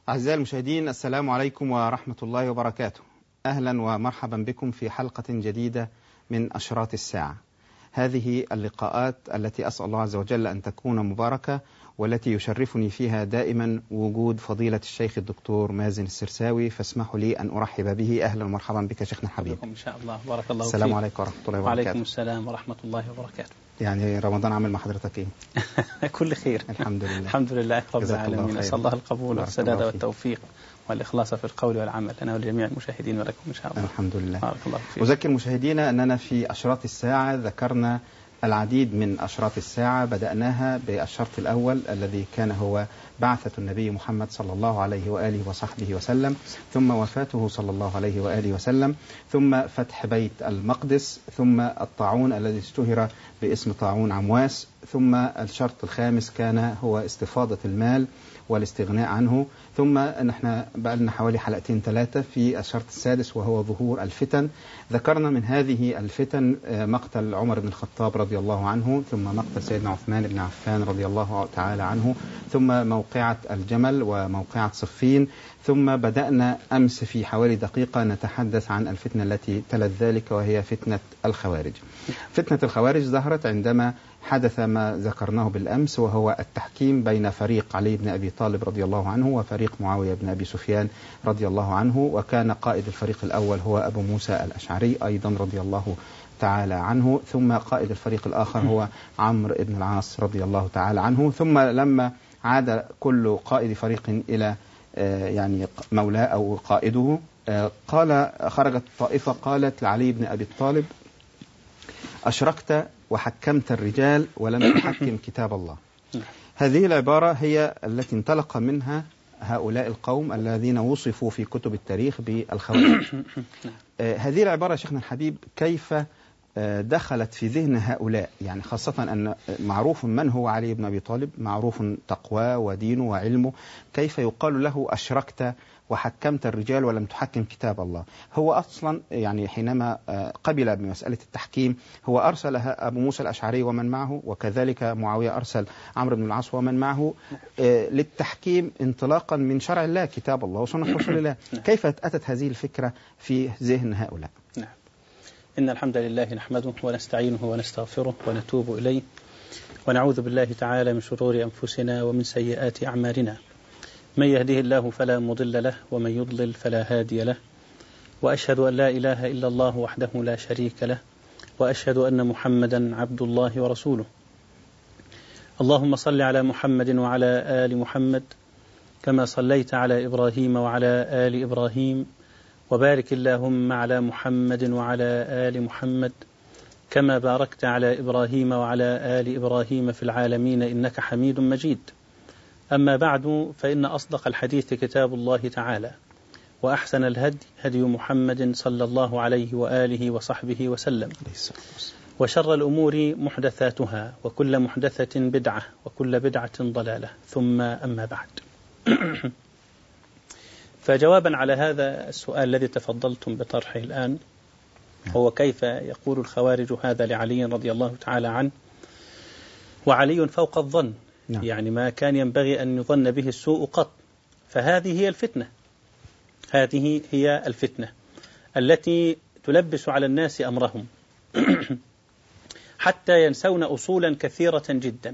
أعزائي المشاهدين، السلام عليكم ورحمة الله وبركاته. أهلا ومرحبا بكم في حلقة جديدة من أشراط الساعة. هذه اللقاءات التي أسأل الله عز وجل أن تكون مباركة، والتي يشرفني فيها دائما وجود فضيلة الشيخ الدكتور مازن السرساوي، فاسمحوا لي أن أرحب به. أهلا ومرحبا بك شيخنا الحبيب. إن شاء الله. بارك الله فيك. السلام عليكم ورحمة الله وبركاته. وعليكم السلام ورحمة الله وبركاته. يعني رمضان عامل مع حضرتك إيه؟ كل خير الحمد لله. الحمد لله رب العالمين. أسأل الله القبول والسداد والتوفيق والإخلاص في القول والعمل لنا ولجميع المشاهدين ولكم إن شاء الله. الحمد لله. بارك الله فيك. أذكر مشاهدينا أننا في أشراط الساعة ذكرنا العديد من أشراط الساعة. بدأناها بالشرط الأول الذي كان هو بعثة النبي محمد صلى الله عليه وآله وصحبه وسلم، ثم وفاته صلى الله عليه وآله وسلم، ثم فتح بيت المقدس، ثم الطاعون الذي اشتهر باسم طاعون عمواس، ثم الشرط الخامس كان هو استفاضة المال والاستغناء عنه، ثم نحن بقى لنا حوالي حلقتين ثلاثة في الشرط السادس وهو ظهور الفتن. ذكرنا من هذه الفتن مقتل عمر بن الخطاب رضي الله عنه، ثم مقتل سيدنا عثمان بن عفان رضي الله تعالى عنه، ثم موقعة الجمل وموقعة صفين، ثم بدأنا أمس في حوالي دقيقة نتحدث عن الفتنة التي تلت ذلك، وهي فتنة الخوارج. فتنة الخوارج ظهرت عندما حدث ما ذكرناه بالأمس، وهو التحكيم بين فريق علي بن أبي طالب رضي الله عنه وفريق معاوية بن أبي سفيان رضي الله عنه، وكان قائد الفريق الأول هو أبو موسى الأشعري أيضا رضي الله تعالى عنه، ثم قائد الفريق الآخر هو عمرو بن العاص رضي الله تعالى عنه. ثم لما عاد كل قائد فريق إلى يعني مولاه أو قائده، خرجت طائفة قالت لعلي بن أبي طالب: أشركت وحكمت الرجال ولم تحكم كتاب الله. هذه العبارة هي التي انطلق منها هؤلاء القوم الذين وصفوا في كتب التاريخ بالخوارج. هذه العبارة شيخنا الحبيب كيف دخلت في ذهن هؤلاء؟ يعني خاصة أن معروف من هو علي بن أبي طالب، معروف تقواه ودينه وعلمه، كيف يقال له أشركت وحكمت الرجال ولم تحكم كتاب الله؟ هو أصلا يعني حينما قبل بمسألة التحكيم هو أرسل أبو موسى الأشعري ومن معه، وكذلك معاوية أرسل عمرو بن العاص ومن معه للتحكيم انطلاقا من شرع الله كتاب الله وسنة رسول الله. كيف أتت هذه الفكرة في ذهن هؤلاء؟ نعم. إن الحمد لله نحمده ونستعينه ونستغفره ونتوب إليه، ونعوذ بالله تعالى من شرور أنفسنا ومن سيئات أعمالنا. من يهده الله فلا مضل له ومن يضلل فلا هادي له، وأشهد أن لا إله إلا الله وحده لا شريك له، وأشهد أن محمدا عبد الله ورسوله. اللهم صل على محمد وعلى آل محمد كما صليت على إبراهيم وعلى آل إبراهيم، وبارك اللهم على محمد وعلى آل محمد كما باركت على إبراهيم وعلى آل إبراهيم في العالمين إنك حميد مجيد. أما بعد، فإن أصدق الحديث كتاب الله تعالى، وأحسن الهدي هدي محمد صلى الله عليه وآله وصحبه وسلم، وشر الأمور محدثاتها، وكل محدثة بدعة، وكل بدعة ضلالة، ثم أما بعد. فجوابا على هذا السؤال الذي تفضلتم بطرحه الآن، هو كيف يقول الخوارج هذا لعلي رضي الله تعالى عنه وعلي فوق الظن، يعني ما كان ينبغي أن يظن به السوء قط. فهذه هي الفتنة، هذه هي الفتنة التي تلبس على الناس أمرهم حتى ينسون أصولا كثيرة جدا.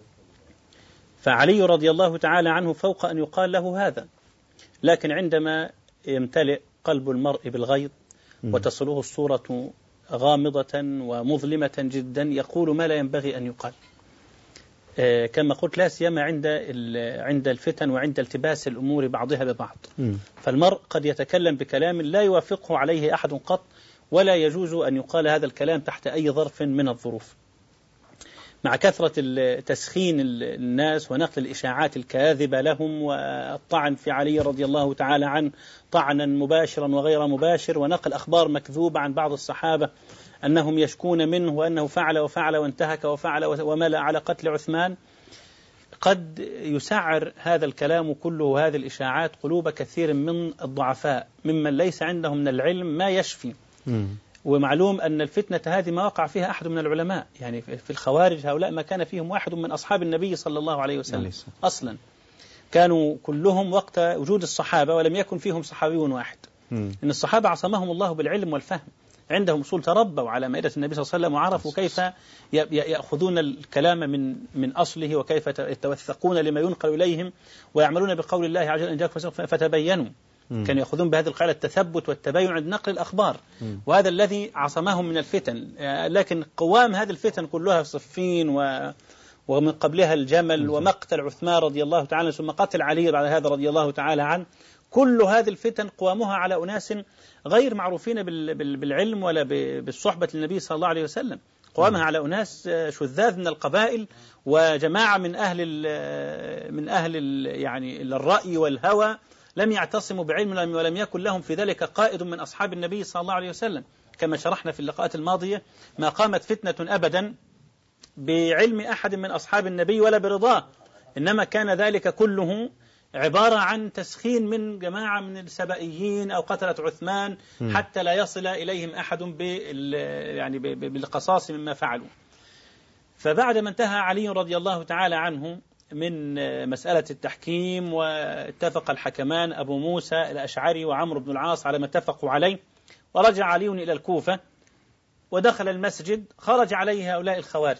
فعلي رضي الله تعالى عنه فوق أن يقال له هذا، لكن عندما يمتلئ قلب المرء بالغيظ وتصله الصورة غامضة ومظلمة جدا يقول ما لا ينبغي أن يقال، كما قلت لا سيما عند الفتن وعند التباس الأمور بعضها ببعض. فالمرء قد يتكلم بكلام لا يوافقه عليه أحد قط، ولا يجوز أن يقال هذا الكلام تحت أي ظرف من الظروف. مع كثرة تسخين الناس ونقل الإشاعات الكاذبة لهم، والطعن في علي رضي الله تعالى عنه طعنا مباشرا وغير مباشر، ونقل أخبار مكذوبة عن بعض الصحابة أنهم يشكون منه وأنه فعل وفعل وانتهك وفعل وملأ على قتل عثمان، قد يسعر هذا الكلام كله هذه الإشاعات قلوب كثير من الضعفاء ممن ليس عندهم من العلم ما يشفي. ومعلوم أن الفتنة هذه ما وقع فيها أحد من العلماء، يعني في الخوارج هؤلاء ما كان فيهم واحد من أصحاب النبي صلى الله عليه وسلم أصلا. كانوا كلهم وقت وجود الصحابة ولم يكن فيهم صحابي واحد. إن الصحابة عصمهم الله بالعلم والفهم، عندهم أصول، تربوا على مائدة النبي صلى الله عليه وسلم وعرفوا كيف يأخذون الكلام من أصله وكيف يتوثقون لما ينقل إليهم ويعملون بقول الله عز وجل إن جاءكم فاسق فتبينوا. كانوا يأخذون بهذه القاعدة التثبت والتبين عند نقل الأخبار، وهذا الذي عصمهم من الفتن. لكن قوام هذه الفتن كلها صفين ومن قبلها الجمل ومقتل عثمان رضي الله تعالى عنه ثم قتل علي بعد هذا رضي الله تعالى عنه، كل هذه الفتن قوامها على أناس غير معروفين بالعلم ولا بالصحبة للنبي صلى الله عليه وسلم، قوامها على أناس شذاذ من القبائل وجماعة من أهل يعني الرأي والهوى، لم يعتصموا بعلم ولم يكن لهم في ذلك قائد من أصحاب النبي صلى الله عليه وسلم. كما شرحنا في اللقاءات الماضية ما قامت فتنة أبدا بعلم أحد من أصحاب النبي ولا برضاه، إنما كان ذلك كله عبارة عن تسخين من جماعة من السبائيين أو قتلة عثمان حتى لا يصل إليهم أحد بالقصاص مما فعلوا. فبعد ما انتهى علي رضي الله تعالى عنه من مسألة التحكيم واتفق الحكمان أبو موسى الأشعري وعمرو بن العاص على ما اتفقوا عليه، ورجع علي إلى الكوفة ودخل المسجد، خرج عليه هؤلاء الخوارج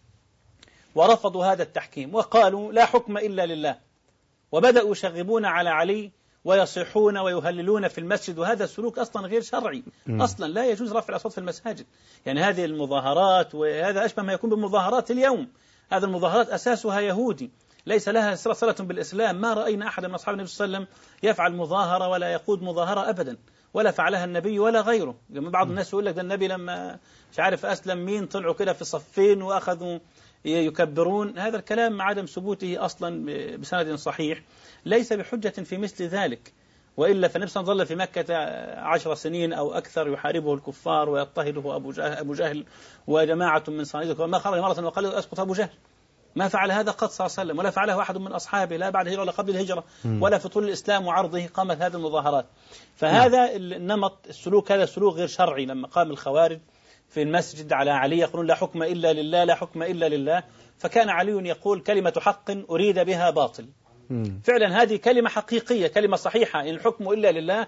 ورفضوا هذا التحكيم وقالوا لا حكم إلا لله، وبدأوا يشغبون على علي ويصيحون ويهللون في المسجد، وهذا السلوك أصلا غير شرعي، أصلا لا يجوز رفع الأصوات في المساجد. يعني هذه المظاهرات، وهذا أشبه ما يكون بمظاهرات اليوم، هذه المظاهرات أساسها يهودي ليس لها صلة بالإسلام. ما رأينا أحد من أصحاب النبي صلى الله عليه وسلم يفعل مظاهرة ولا يقود مظاهرة أبدا، ولا فعلها النبي ولا غيره. بعض الناس يقول لك ده النبي لما مش عارف أسلم مين طلعوا كده في صفين وأخذوا يكبرون. هذا الكلام عدم ثبوته أصلا بسند صحيح ليس بحجة في مثل ذلك، وإلا فالنبي صلى الله عليه وسلم ظل في مكة 10 سنين أو أكثر يحاربه الكفار ويضطهده أبو جهل وجماعة من صناديقه، وما خرج مرة وقال أسقط أبو جهل. ما فعل هذا قط صلى الله عليه وسلم، ولا فعله أحد من أصحابه لا بعد الهجرة ولا قبل الهجرة ولا في طول الإسلام وعرضه قامت هذه المظاهرات. فهذا النمط السلوك هذا سلوك غير شرعي. لما قام الخوارج في المسجد على علي يقولون لا حكم إلا لله لا حكم إلا لله، فكان علي يقول كلمة حق أريد بها باطل. فعلا هذه كلمة حقيقية، كلمة صحيحة، إن الحكم إلا لله،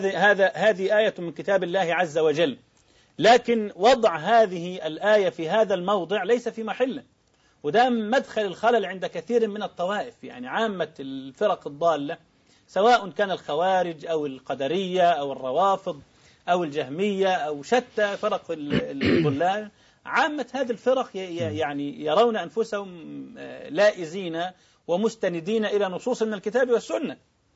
هذه آية من كتاب الله عز وجل، لكن وضع هذه الآية في هذا الموضع ليس في محله، وده مدخل الخلل عند كثير من الطوائف. يعني عامة الفرق الضالة سواء كان الخوارج أو القدرية أو الروافض أو الجهمية أو شتى فرق الضلال، عامة هذه الفرق يعني يرون أنفسهم لائزين ومستندين إلى نصوص من الكتاب والسنة،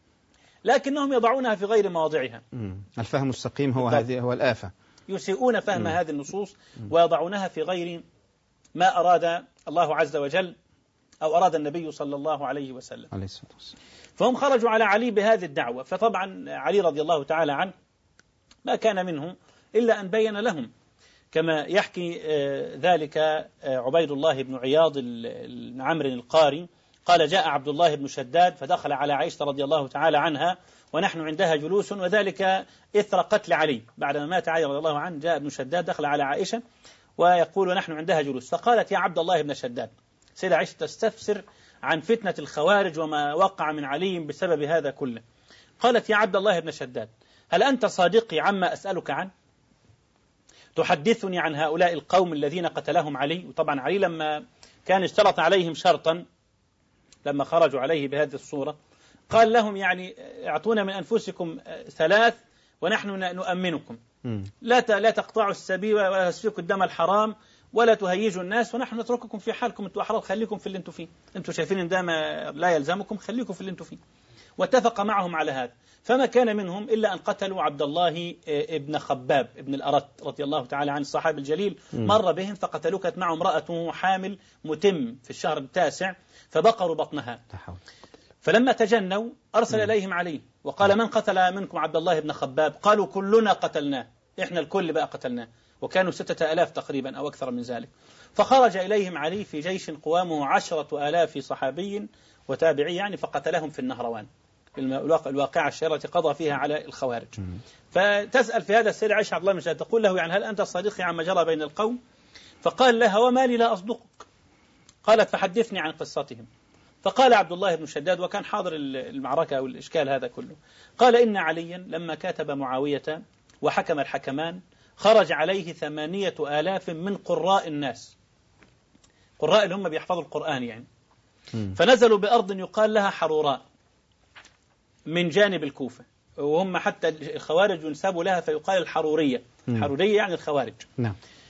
لكنهم يضعونها في غير مواضعها. الفهم السقيم هو الآفة، يسيئون فهم هذه النصوص ويضعونها في غير ما أراد الله عز وجل أو أراد النبي صلى الله عليه وسلم عليه الصلاة والسلام. فهم خرجوا على علي بهذه الدعوة، فطبعا علي رضي الله تعالى عنه ما كان منهم إلا أن بين لهم، كما يحكي ذلك عبيد الله بن عياض بن عمرو القاري قال جاء عبد الله بن شداد فدخل على عائشة رضي الله تعالى عنها ونحن عندها جلوس، وذلك إثر قتل علي. بعدما مات علي رضي الله عنه جاء ابن شداد دخل على عائشة ويقول ونحن عندها جلوس، فقالت يا عبد الله بن شداد، سيدة عائشة تستفسر عن فتنة الخوارج وما وقع من علي بسبب هذا كله. قالت يا عبد الله بن شداد هل أنت صادقي عما أسألك عنه؟ تحدثني عن هؤلاء القوم الذين قتلهم علي. وطبعا علي لما كان اشترط عليهم شرطا لما خرجوا عليه بهذه الصورة قال لهم يعني اعطونا من أنفسكم 3 ونحن نؤمنكم، لا تقطعوا السبيل ولا تسفكوا الدم الحرام ولا تهيجوا الناس ونحن نترككم في حالكم، انتم أحرار خليكم في اللي انتم فيه، انتم شايفين ان ده لا يلزمكم خليكم في اللي انتم فيه. واتفق معهم على هذا، فما كان منهم إلا أن قتلوا عبد الله ابن خباب ابن الأرت رضي الله تعالى عن الصحابي الجليل، مر بهم فقتلوه، كانت معه امرأته حامل متم في الشهر التاسع فبقروا بطنها. فلما تجنوا أرسل إليهم علي وقال من قتل منكم عبد الله بن خباب؟ قالوا كلنا قتلناه، إحنا الكل بقى قتلناه، وكانوا 6000 تقريبا أو أكثر من ذلك. فخرج إليهم علي في جيش قوامه 10,000 صحابي وتابعي يعني، فقتلهم في النهروان، الواقعة الشهيرة التي قضى فيها على الخوارج. فتسأل في هذا السيد عائشة عبد الله بن شداد تقول له يعني هل أنت صادق عما جرى بين القوم؟ فقال لها وما لي لا أصدقك. قالت فحدثني عن قصتهم. فقال عبد الله بن شداد وكان حاضر المعركة أو الإشكال هذا كله، قال إن عليا لما كاتب معاوية وحكم الحكمان خرج عليه 8,000 من قراء الناس، قراء اللي هم بيحفظوا القرآن يعني، فنزلوا بأرض يقال لها حروراء من جانب الكوفة، وهم حتى الخوارج ينسبوا لها فيقال الحرورية، حرورية يعني الخوارج. نعم.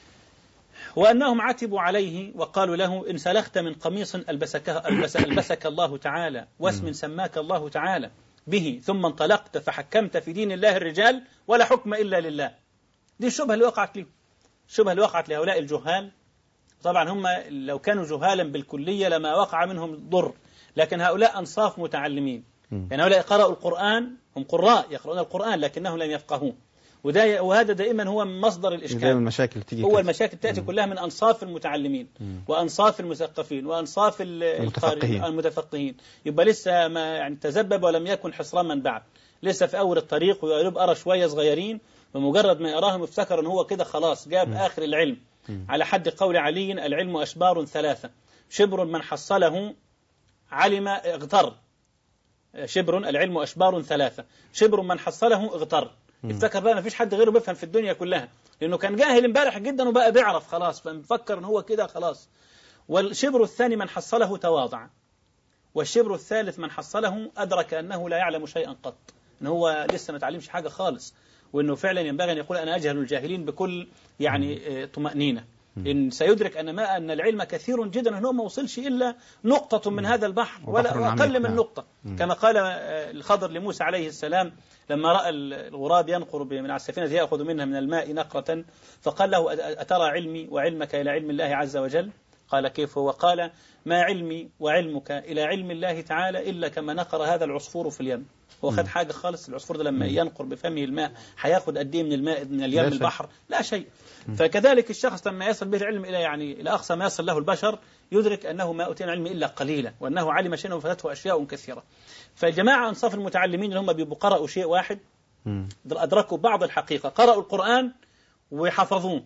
وأنهم عتبوا عليه وقالوا له إن سلخت من قميص ألبسك الله تعالى واسم سماك الله تعالى به ثم انطلقت فحكمت في دين الله الرجال ولا حكم إلا لله. دي الشبهة اللي وقعت لهم، الشبهة اللي وقعت لهؤلاء الجهال. طبعا هم لو كانوا جهالا بالكلية لما وقع منهم ضر، لكن هؤلاء أنصاف متعلمين، يعني هؤلاء قرأوا القرآن، هم قراء يقرؤون القرآن لكنهم لم يفقهوه، وهذا دائما هو مصدر الإشكال. دائما المشاكل تيجي هو المشاكل تأتي كلها من أنصاف المتعلمين وأنصاف المثقفين وأنصاف المتفقهين. يبقى لسه ما يعني تذبب ولم يكن حصراما بعد، لسه في أول الطريق ويقلب أرى شوية صغيرين، بمجرد ما يراهم يفتكر أن هو كده خلاص جاب آخر العلم. على حد قول علي العلم أشبار 3 شبر من حصله علم اغتر، شبر العلم أشبار 3 شبر من حصله اغتر. يفتكر بقى ما فيش حد غيره بيفهم في الدنيا كلها، لأنه كان جاهل امبارح جدا وبقى بيعرف خلاص، فمفكر أن هو كده خلاص. والشبر الثاني من حصله تواضع، والشبر الثالث من حصله أدرك أنه لا يعلم شيئا قط، أنه هو لسه ما تعلمش حاجة خالص، وأنه فعلا ينبغي أن يقول أنا أجهل الجاهلين بكل يعني طمأنينة، إن سيدرك أن العلم كثير جدا، أنه ما وصلش إلا نقطة من هذا البحر ولا أقل من نقطة، كما قال الخضر لموسى عليه السلام لما رأى الغراب ينقر من على السفينة يأخذ منها من الماء نقرة، فقال له أترى علمي وعلمك إلى علم الله عز وجل؟ قال كيف هو؟ قال ما علمي وعلمك إلى علم الله تعالى إلا كما نقر هذا العصفور في اليم. هو خد حاجة خالص؟ العصفور ده لما ينقر بفمه الماء هياخد قد ايه من الماء من اليم البحر؟ لا شيء. فكذلك الشخص لما يصل به العلم إلى يعني إلى أقصى ما يصل له البشر يدرك أنه ما أوتي العلم إلا قليلا، وأنه علم شيئا وفاتته أشياء كثيرة. فالجماعة أنصاف المتعلمين اللي هم بيبقوا قرأوا شيء واحد أدركوا بعض الحقيقة، قرأوا القرآن وحفظوه.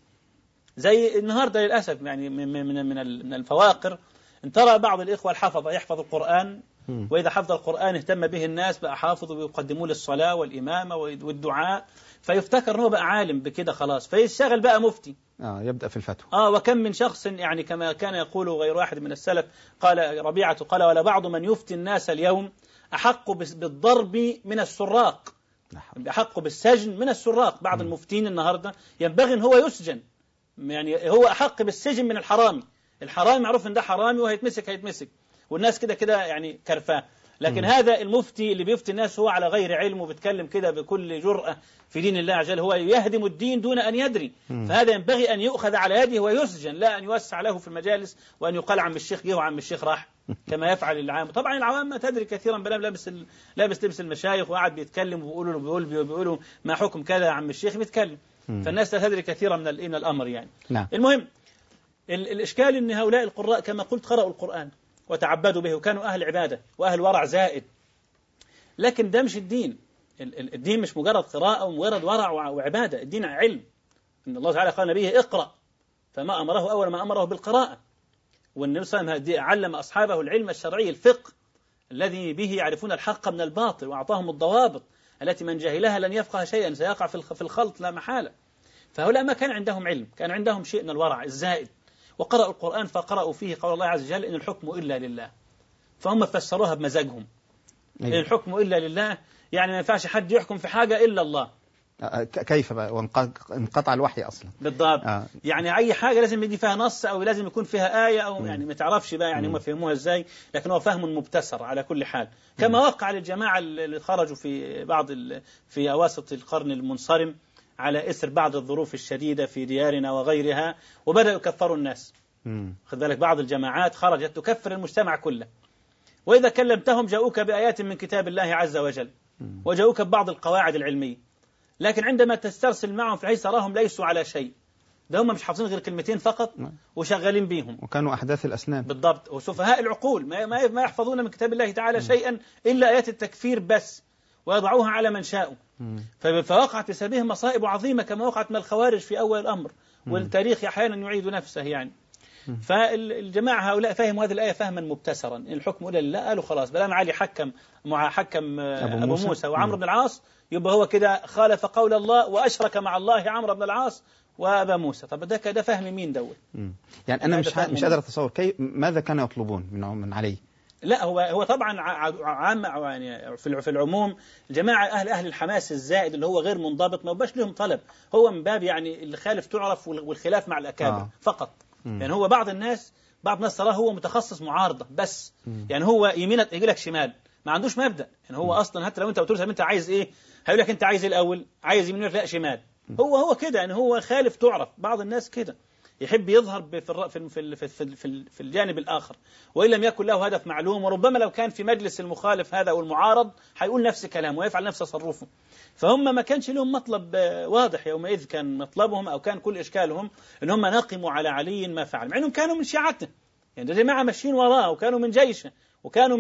زي النهارده للأسف يعني من الفواقر ان ترى بعض الإخوة الحفظة يحفظ القرآن، وإذا حفظ القرآن اهتم به الناس بقى حافظ ويقدموه للصلاة والإمامة والدعاء، فيفتكر أنه بقى عالم بكده خلاص، فيشتغل بقى مفتي. يبدأ في الفتوى. وكم من شخص يعني كما كان يقول غير واحد من السلف، قال ربيعة قال ولا بعض من يفتي الناس اليوم أحق بالضرب من السراق، أحق بالسجن من السراق. بعض المفتين النهاردة ينبغي أن هو يسجن، يعني هو أحق بالسجن من الحرامي. الحرامي معروف أن ده حرامي وهيتمسك، والناس كده يعني كرفاه. لكن هذا المفتي اللي بيفتي الناس هو على غير علم وبيتكلم كده بكل جرأة في دين الله عز وجل، هو يهدم الدين دون أن يدري. فهذا ينبغي أن يؤخذ على يده ويسجن، لا أن يوسع له في المجالس وأن يقال عم الشيخ جه وعم الشيخ راح كما يفعل العام. طبعا العوام ما تدري كثيرا، بلا لابس لبس المشايخ وقاعد بيتكلم وبيقولوا ما حكم كذا عم الشيخ بيتكلم، فالناس لا تدري كثيرا من الأمر يعني. المهم الإشكال أن هؤلاء القراء كما قلت قرأوا القرآن وتعبدوا به وكانوا أهل عبادة وأهل ورع زائد، لكن ده مش الدين. الدين مش مجرد قراءة ومجرد ورع وعبادة، الدين علم. إن الله تعالى قال نبيه اقرأ، فما أمره أول ما أمره بالقراءة. والنبي صلى الله عليه وسلم علم أصحابه العلم الشرعي الفقه الذي به يعرفون الحق من الباطل، وأعطاهم الضوابط التي من جهلها لن يفقه شيئا، سيقع في الخلط لا محالة. فهؤلاء ما كان عندهم علم، كان عندهم شيء من الورع الزائد، وقرأوا القرآن فقرأوا فيه قول الله عز وجل إن الحكم إلا لله، فهم فسروها بمزاجهم. إن الحكم إلا لله يعني ما ينفعش حد يحكم في حاجة إلا الله. كيف بقى وانقطع الوحي أصلا؟ بالضبط. يعني أي حاجة لازم يجي فيها نص أو لازم يكون فيها آية أو يعني ما تعرفش بقى يعني هم فهموها إزاي، لكن هو فهم مبتسر على كل حال. كما وقع للجماعة اللي خرجوا في أواسط القرن المنصرم على إثر بعض الظروف الشديدة في ديارنا وغيرها، وبدأوا يكفروا الناس. خذ بالك بعض الجماعات خرجت تكفر المجتمع كله، وإذا كلمتهم جاءوك بآيات من كتاب الله عز وجل وجاءوك ببعض القواعد العلمية، لكن عندما تسترسل معهم في الحديث تراهم ليسوا على شيء، ده هم مش حافظين غير كلمتين فقط وشغالين بيهم، وكانوا أحداث الأسنان. بالضبط. وسفهاء العقول ما يحفظون من كتاب الله تعالى شيئا إلا آيات التكفير بس، ويضعوها على من شاءوا. فوقعت بسببهم مصائب عظيمة كما وقعت من الخوارج في أول الأمر، والتاريخ أحيانا يعيد نفسه يعني. فالجماعة هؤلاء فهموا هذه الآية فهما مبتسرا، إن الحكم إلا لله، قالوا خلاص بلام علي حكم أبو موسى وعمرو بن العاص، يبقى هو كده خالف قول الله وأشرك مع الله عمرو بن العاص وأبا موسى. طب ده فهم مين دوت؟ يعني أنا مش قادر أتصور ماذا كانوا يطلبون من علي. لا هو طبعا عام يعني في العموم جماعة أهل الحماس الزائد اللي هو غير منضبط ما يبقاش لهم طلب، هو من باب يعني الخالف تعرف والخلاف مع الأكابر فقط. يعني هو بعض الناس تراه هو متخصص معارضة بس، يعني هو يمينك يجي لك شمال، ما عندوش مبدأ. يعني هو أصلا حتى لو أنت قلت له انت عايز إيه هيقول لك أنت عايز إيه الأول، عايز يمين لا شمال. هو كده، يعني هو خالف تعرف. بعض الناس كده يحب يظهر في الجانب الآخر وإن لم يكن له هدف معلوم، وربما لو كان في مجلس المخالف هذا والمعارض هيقول نفس كلامه ويفعل نفس تصرفه. فهم ما كانش لهم مطلب واضح يومئذ، كان مطلبهم أو كان كل إشكالهم إن هم نقموا على علي ما فعل، مع إنهم كانوا من شيعته، يعني ده جماعة ماشيين وراءه وكانوا من جيشه وكانوا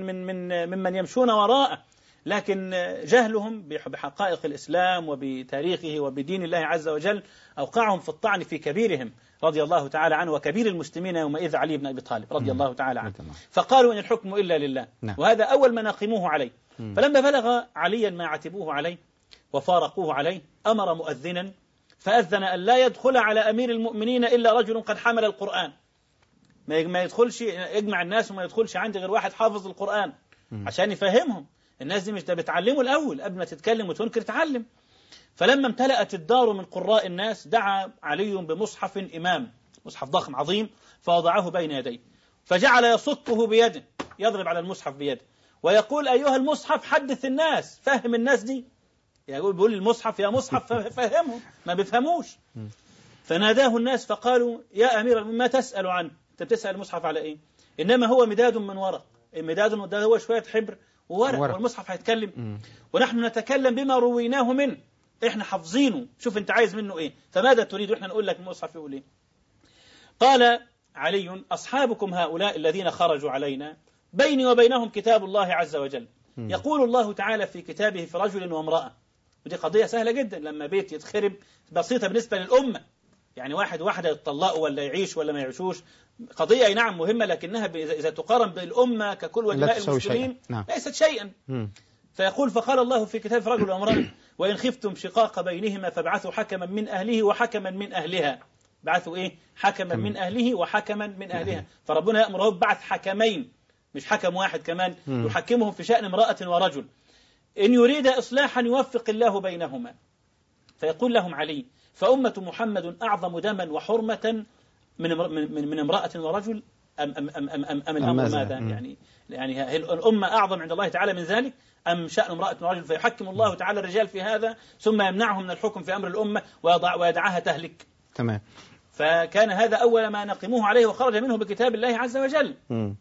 ممن يمشون وراءه، لكن جهلهم بحقائق الإسلام وبتاريخه وبدين الله عز وجل أوقعهم في الطعن في كبيرهم رضي الله تعالى عنه، وكبير المسلمين يومئذ علي بن أبي طالب رضي الله تعالى عنه. فقالوا إن الحكم إلا لله، وهذا أول ما ناقموه عليه. فلما بلغ عليا ما عتبوه عليه وفارقوه عليه أمر مؤذنا فأذن أن لا يدخل على أمير المؤمنين إلا رجل قد حمل القرآن، ما يدخلش يجمع الناس وما يدخلش عندي غير واحد حافظ القرآن عشان يفهمهم. الناس دي مش بتعلموا الأول قبل ما تتكلم وتنكر تعلم. فلما امتلأت الدار من قراء الناس دعا علي بمصحف إمام، مصحف ضخم عظيم، فوضعه بين يديه فجعل يصطه بيده، يضرب على المصحف بيده ويقول أيها المصحف حدث الناس، فهم الناس دي. بيقول المصحف يا مصحف فهمهم، ما بيفهموش. فناداه الناس فقالوا يا أمير ما تسأل عنه، أنت بتسأل المصحف على إيه؟ إنما هو مداد من ورق، المداد ده هو شوية حبر وورق، والمصحف هيتكلم ونحن نتكلم بما رويناه منه، إحنا حافظينه، شوف أنت عايز منه إيه، فماذا تريد وإحنا نقول لك المصحف يقول إيه. قال علي أصحابكم هؤلاء الذين خرجوا علينا بيني وبينهم كتاب الله عز وجل، يقول الله تعالى في كتابه في رجل وامرأة. ودي قضية سهلة جدا، لما بيت يتخرب بسيطة بالنسبة للأمة، يعني واحد واحدة يتطلقوا ولا يعيش ولا ما يعيشوش، قضية أي نعم مهمة، لكنها إذا تقارن بالأمة ككل ودماء المسلمين ليست شيئا. فيقول فقال الله في كتاب رجل وامرأة وإن خفتم شقاق بينهما فابعثوا حكما من أهله وحكما من أهلها. بعثوا إيه؟ حكما من أهله وحكما من أهلها. فربنا يأمره ببعث حكمين مش حكم واحد كمان، يحكمهم في شأن امرأة ورجل، إن يريد إصلاحا يوفق الله بينهما. فيقول لهم علي فأمة محمد أعظم دما وحرمة من امرأة ورجل أم الأمر ماذا؟ يعني الأمة أعظم عند الله تعالى من ذلك أم شأن امرأة ورجل؟ فيحكم الله تعالى الرجال في هذا ثم يمنعهم من الحكم في أمر الأمة ويدعها تهلك. تمام. فكان هذا أول ما نقموه عليه وخرج منه بكتاب الله عز وجل.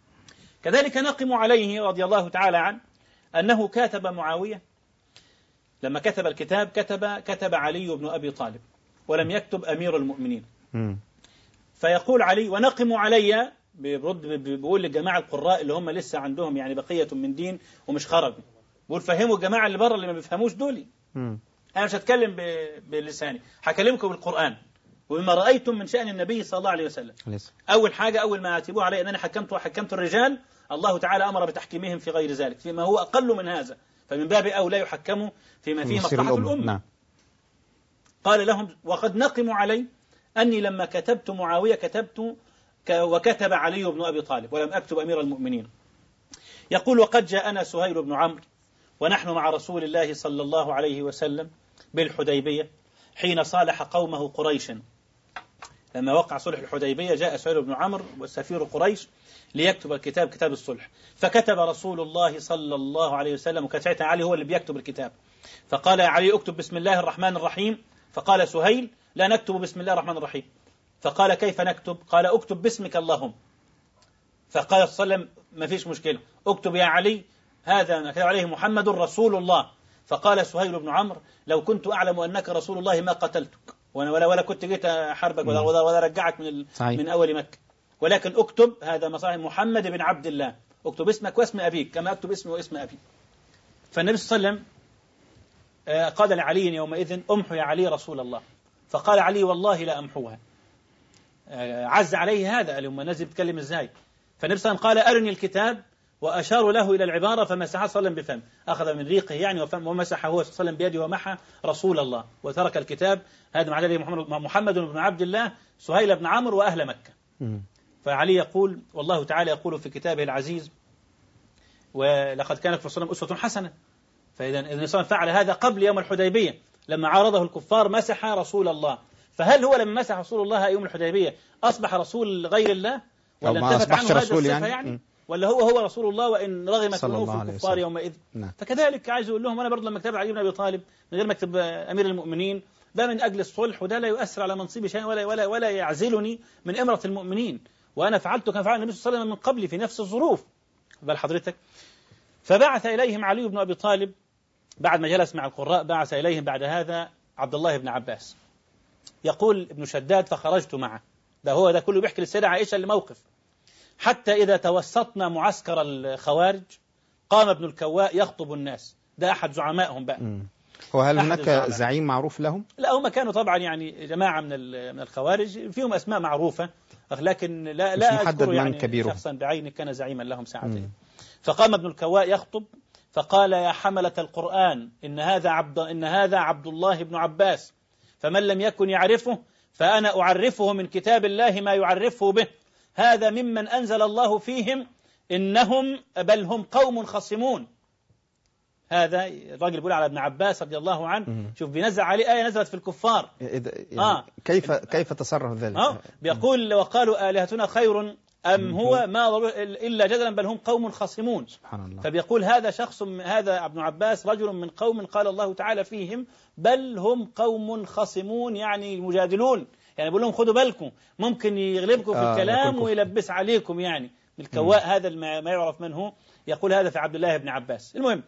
كذلك نقم عليه رضي الله تعالى عنه أنه كاتب معاوية، لما كتب الكتاب كتب علي بن أبي طالب ولم يكتب أمير المؤمنين. فيقول علي ونقم علي، بيقول للجماعة القراء اللي هم لسه عندهم يعني بقية من دين ومش خرجوا، بيقول فهموا الجماعة اللي بره اللي ما بيفهموش دول. أنا مش هتكلم بلساني، هكلمكم بالقرآن وبما رأيتم من شأن النبي صلى الله عليه وسلم. أول حاجة أول ما اعتبوه علي أنني حكمت الرجال، الله تعالى أمر بتحكيمهم في غير ذلك فيما هو أقل من هذا، فمن باب أولى يحكموا فيما فيه مصلحة الأمة. قال لهم وقد نقم علي أني لما كتبت معاوية كتبت وكتب علي بن أبي طالب ولم أكتب أمير المؤمنين. يقول وقد جاءنا سهيل بن عمرو ونحن مع رسول الله صلى الله عليه وسلم بالحديبية حين صالح قومه قريشا. لما وقع صلح الحديبية جاء سهيل بن عمرو وسفير قريش ليكتب الكتاب، كتاب الصلح، فكتب رسول الله صلى الله عليه وسلم، وكان ساعتها علي هو اللي بيكتب الكتاب، فقال يا علي اكتب بسم الله الرحمن الرحيم، فقال سهيل لا نكتب بسم الله الرحمن الرحيم. فقال كيف نكتب؟ قال اكتب باسمك اللهم. فقال صلى الله عليه وسلم ما فيش مشكلة، اكتب يا علي هذا كتب عليه محمد رسول الله. فقال سهيل بن عمرو لو كنت أعلم أنك رسول الله ما قتلتك ولا كنت جيت أحاربك ولا رجعك من أول مكة، ولكن اكتب هذا مصاحب محمد بن عبد الله، اكتب اسمك واسم أبيك كما اكتب اسمي واسم أبي. فالنبي صلى الله عليه وسلم قال لعلي يومئذ امحو يا علي رسول الله. فقال علي والله لا أمحوها، عز عليه هذا، قال هم الناس بتتكلم ازاي؟ فالنبي صلى الله عليه وسلم قال أرني الكتاب، وأشاروا له إلى العبارة فمسح صلى الله عليه وسلم بفم، أخذ من ريقه يعني ومسح هو صلى الله عليه وسلم بيده ومحى رسول الله وترك الكتاب. هذا مع ذلك محمد بن عبد الله سهيل بن عمرو وأهل مكة. فعلي يقول والله تعالى يقول في كتابه العزيز ولقد كانت في رسول الله أسوة حسنة. فإذا النبي صلى الله عليه وسلم فعل هذا قبل يوم الحديبية لما عارضه الكفار مسح رسول الله. فهل هو لما مسح رسول الله يوم الحديبية أصبح رسول غير الله ولا انتفت عنه هذا الصفة يعني ولا هو رسول الله وإن رغمت أنوف الكفار يومئذ؟ فكذلك عايز أقول لهم أنا برضه لما اكتب علي بن أبي طالب من غير ما اكتب أمير المؤمنين ده من أجل الصلح، وده لا يؤثر على منصبي شيئا ولا يعزلني من إمرة المؤمنين، وأنا فعلت كما فعل النبي صلى الله عليه وسلم من قبل في نفس الظروف. بل حضرتك فبعث إليهم علي بن أبي طالب بعد ما جلس مع القراء، بعث إليهم بعد هذا عبد الله بن عباس. يقول ابن شداد فخرجت معه، ده كله بيحكي للسيدة عائشة الموقف، حتى إذا توسطنا معسكر الخوارج قام ابن الكواء يخطب الناس. ده أحد زعمائهم بقى. وهل هناك زعيم معروف لهم؟ لا هم كانوا طبعا يعني جماعة من الخوارج فيهم أسماء معروفة، لكن لا أذكر يعني شخصا بعينه كان زعيما لهم ساعتين. فقام ابن الكواء يخطب فقال يا حملة القرآن إن هذا عبد الله بن عباس، فمن لم يكن يعرفه فأنا أعرفه من كتاب الله ما يعرفه به، هذا ممن أنزل الله فيهم إنهم بل هم قوم خصمون. هذا الراجل بيقول على ابن عباس رضي الله عنه، شوف بينزل عليه آية نزلت في الكفار. يعني كيف تصرف ذلك؟ بيقول وقالوا آلهتنا خير أم هو ما إلا جدلا بل هم قوم خصمون. سبحان الله. فبيقول هذا ابن عباس رجل من قوم قال الله تعالى فيهم بل هم قوم خصمون، يعني مجادلون، يعني بيقول لهم خدوا بالكم ممكن يغلبكم في الكلام ويلبس عليكم. يعني الكواء هذا ما يعرف من هو، يقول هذا في عبد الله بن عباس. المهم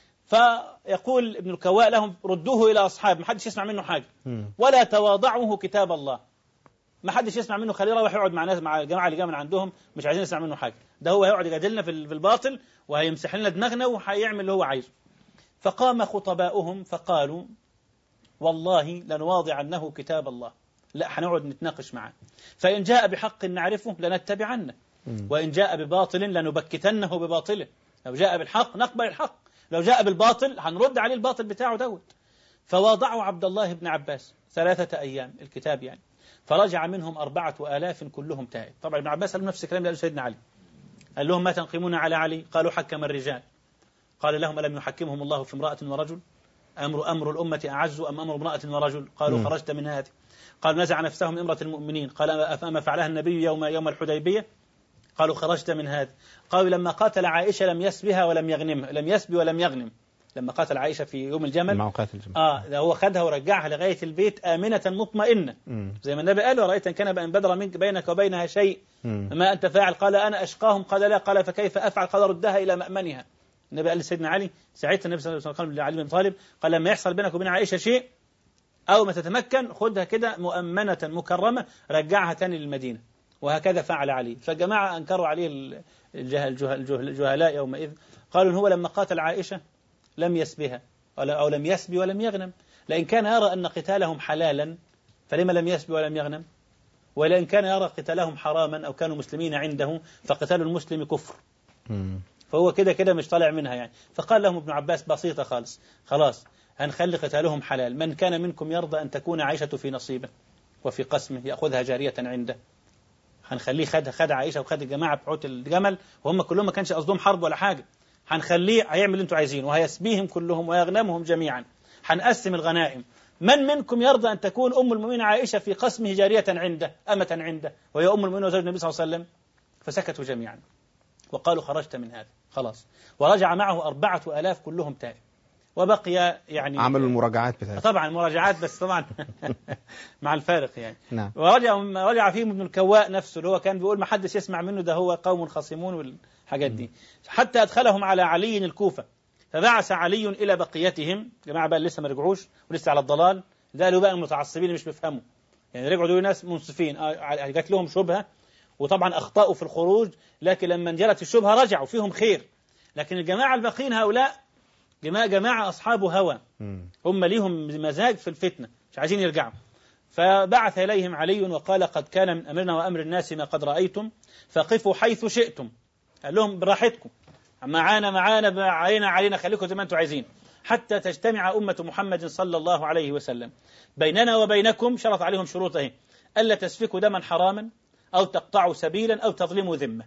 فيقول ابن الكواء لهم ردوه إلى أصحاب، ما حدش يسمع منه حاجة ولا تواضعوه كتاب الله، ما حدش يسمع منه، خليه يروح يقعد مع الجماعة اللي جاء من عندهم مش عايزين يسمع منه حاجة، ده هو هيقعد يجادلنا في الباطل وهيمسح لنا دماغنا وهيعمل اللي هو عايزه. فقام خطباؤهم فقالوا والله لنواضعنه كتاب الله، لا هنقعد نتناقش معه، فإن جاء بحق نعرفه لنتبعنه، وإن جاء بباطل لنبكتنه بباطله، لو جاء بالحق نقبل الحق، لو جاء بالباطل هنرد عليه الباطل بتاعه دوت. فواضعوا عبد الله بن عباس 3 أيام الكتاب يعني، فرجع منهم 4000 كلهم تائب. طبعا ابن عباس قال نفس الكلام اللي قاله سيدنا علي، قال لهم ما تنقمون على علي؟ قالوا حكم الرجال. قال لهم ألم يحكمهم الله في امرأة ورجل؟ أمر الأمة أعز أم أمر امرأة ورجل؟ قالوا خرجت من هذه. قال نزع نفسه من امرة المؤمنين. قال أما فعلها النبي يوم الحديبية؟ قالوا خرجت من هذا. قالوا لما قاتل عائشة لم يسبها ولم يغنمها، لم يسبي ولم يغنم، لما قاتل عائشة في يوم الجمل ده هو خدها ورجعها لغاية البيت آمنة مطمئنة، زي ما النبي قال ورأيت أن كان بدر منك بينك وبينها شيء ما أنت فاعل؟ قال أنا أشقاهم. قال لا. قال فكيف أفعل؟ قال ردها إلى مأمنها. النبي قال لسيدنا علي ساعتها، النبي صلى الله عليه وسلم لعلي بن طالب قال لما يحصل بينك وبين عائشة شيء أو ما تتمكن خدها كده مؤمنة مكرمة رجعها تاني للمدينة. وهكذا فعل علي. فالجماعة أنكروا عليه الجهلاء يومئذ، قالوا إن هو لما قاتل عائشة لم يسبها أو لم يسبي ولم يغنم، لأن كان يرى أن قتالهم حلالا فلما لم يسبي ولم يغنم، ولأن كان يرى قتالهم حراما أو كانوا مسلمين عنده فقتال المسلم كفر، فهو كده مش طالع منها يعني. فقال لهم ابن عباس بسيطة خلاص هنخلي قتالهم حلال، من كان منكم يرضى أن تكون عائشة في نصيبه وفي قسمه يأخذها جارية عنده، هنخليه خد عائشة وخد الجماعة بحوت الجمل وهم كلهم ما كانش قصدهم حرب ولا حاجة، هنخليه هيعمل اللي انتوا عايزينه وهيسبيهم كلهم ويغنمهم جميعا، هنقسم الغنائم، من منكم يرضى أن تكون أم المؤمنين عائشة في قسمه جارية عنده أمة عنده وهي أم المؤمنين وزوج النبي صلى الله عليه وسلم؟ فسكتوا جميعا وقالوا خرجت من هذا خلاص. ورجع معه 4000 كلهم تائب، وبقي يعني عملوا المراجعات بتاعته طبعا مراجعات بس طبعا مع الفارق يعني. نعم. ورجع فيهم ابن الكواء نفسه اللي هو كان بيقول ما حدش يسمع منه، ده هو قوم خصمون والحاجات دي، حتى أدخلهم على علي الكوفة. فبعث علي إلى بقيتهم، جماعة بقى لسه ما رجعوش ولسه على الضلال، ده له بقى المتعصبين اللي مش بيفهموا يعني، رجعوا دول ناس منصفين جات لهم شبهة وطبعا أخطأوا في الخروج، لكن لما انجلت الشبهة رجعوا فيهم خير. لكن الجماعة الباقين هؤلاء جماعة أصحاب هوى، هم ليهم مزاج في الفتنة مش عايزين يرجعوا. فبعث إليهم علي وقال قد كان من أمرنا وأمر الناس ما قد رأيتم فقفوا حيث شئتم. قال لهم براحتكم، معانا علينا خليكم زي ما أنتم عايزين حتى تجتمع أمة محمد صلى الله عليه وسلم. بيننا وبينكم، شرط عليهم شروطه، ألا تسفكوا دما حراما أو تقطعوا سبيلا أو تظلموا ذمة.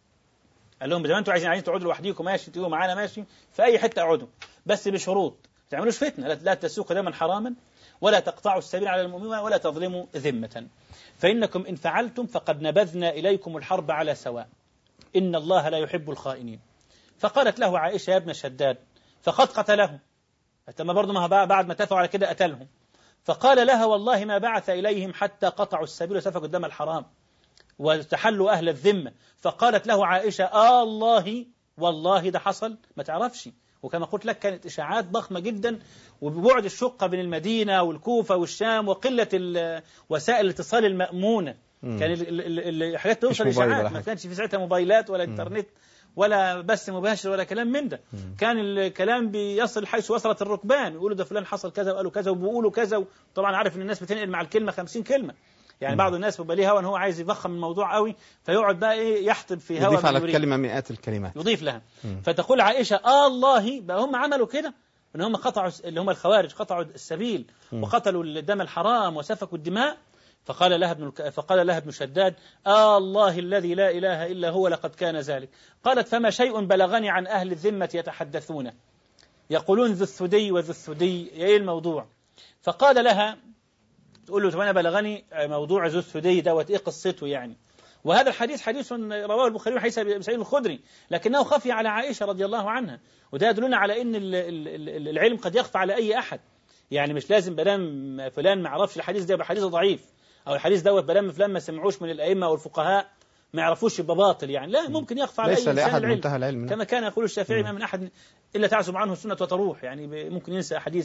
قال لهم زي ما أنتم عايزين تقعدوا لوحديكم ماشي، تقعدوا معانا ماشي، في أي حتة اقعدوا، بس بشروط، ما تعملوش فتنة، لا تسفكوا دما حراما ولا تقطعوا السبيل على المؤمنين ولا تظلموا ذمة، فإنكم إن فعلتم فقد نبذنا إليكم الحرب على سواء إن الله لا يحب الخائنين. فقالت له عائشة يا ابن شداد فقد قتله، أتما برضو ما بعد ما اتفقوا على كده قتلهم. فقال لها والله ما بعث إليهم حتى قطعوا السبيل وسفكوا الدم الحرام واستحلوا أهل الذمة. فقالت له عائشة الله والله ده حصل، ما تعرفش. وكما قلت لك كانت إشاعات ضخمة جدا، وببعد الشقة بين المدينة والكوفة والشام وقلة وسائل الاتصال المأمونة، كان الحاجات توصل إشاعات، ما كانش في ساعتها موبايلات ولا إنترنت ولا بث مباشر ولا كلام من ده. كان الكلام بيصل حيث وصلت الركبان، يقولوا ده فلان حصل كذا وقالوا كذا وبيقولوا كذا. طبعا عارف ان الناس بتنقل مع الكلمة 50 كلمة، يعني بعض الناس بيبقى ليه هوا ان هو عايز يضخم الموضوع قوي، فيقعد بقى ايه يحطب في هوا، يضيف على الكلمة مئات الكلمات، يضيف لها. فتقول عائشة الله بقى هم عملوا كده، ان هم قطعوا، اللي هم الخوارج قطعوا السبيل وقتلوا الدم الحرام وسفكوا الدماء. فقال لها ابن شداد الله الذي لا إله إلا هو لقد كان ذلك. قالت فما شيء بلغني عن أهل الذمة يتحدثون يقولون ذو الثدي وذو الثدي، ايه الموضوع؟ فقال لها، تقول له أنا بلغني موضوع ذو الثدي دوت ايه قصته يعني. وهذا الحديث حديث رواه البخاري حديث أبي سعيد الخدري، لكنه خفي على عائشة رضي الله عنها، وده يدلنا على أن العلم قد يخفى على أي أحد. يعني مش لازم بلام فلان ما يعرفش الحديث ده يبقى حديث ضعيف، أو الحديث دوت بلام فلان ما سمعوش من الأئمة والفقهاء ما يعرفوش يبقى باطل. يعني لا، ممكن يخفى على أي إنسان العلم، كما كان يقول الشافعي ما من أحد إلا تعزب عنه السنة وتروح. يعني ممكن ينسى حديث،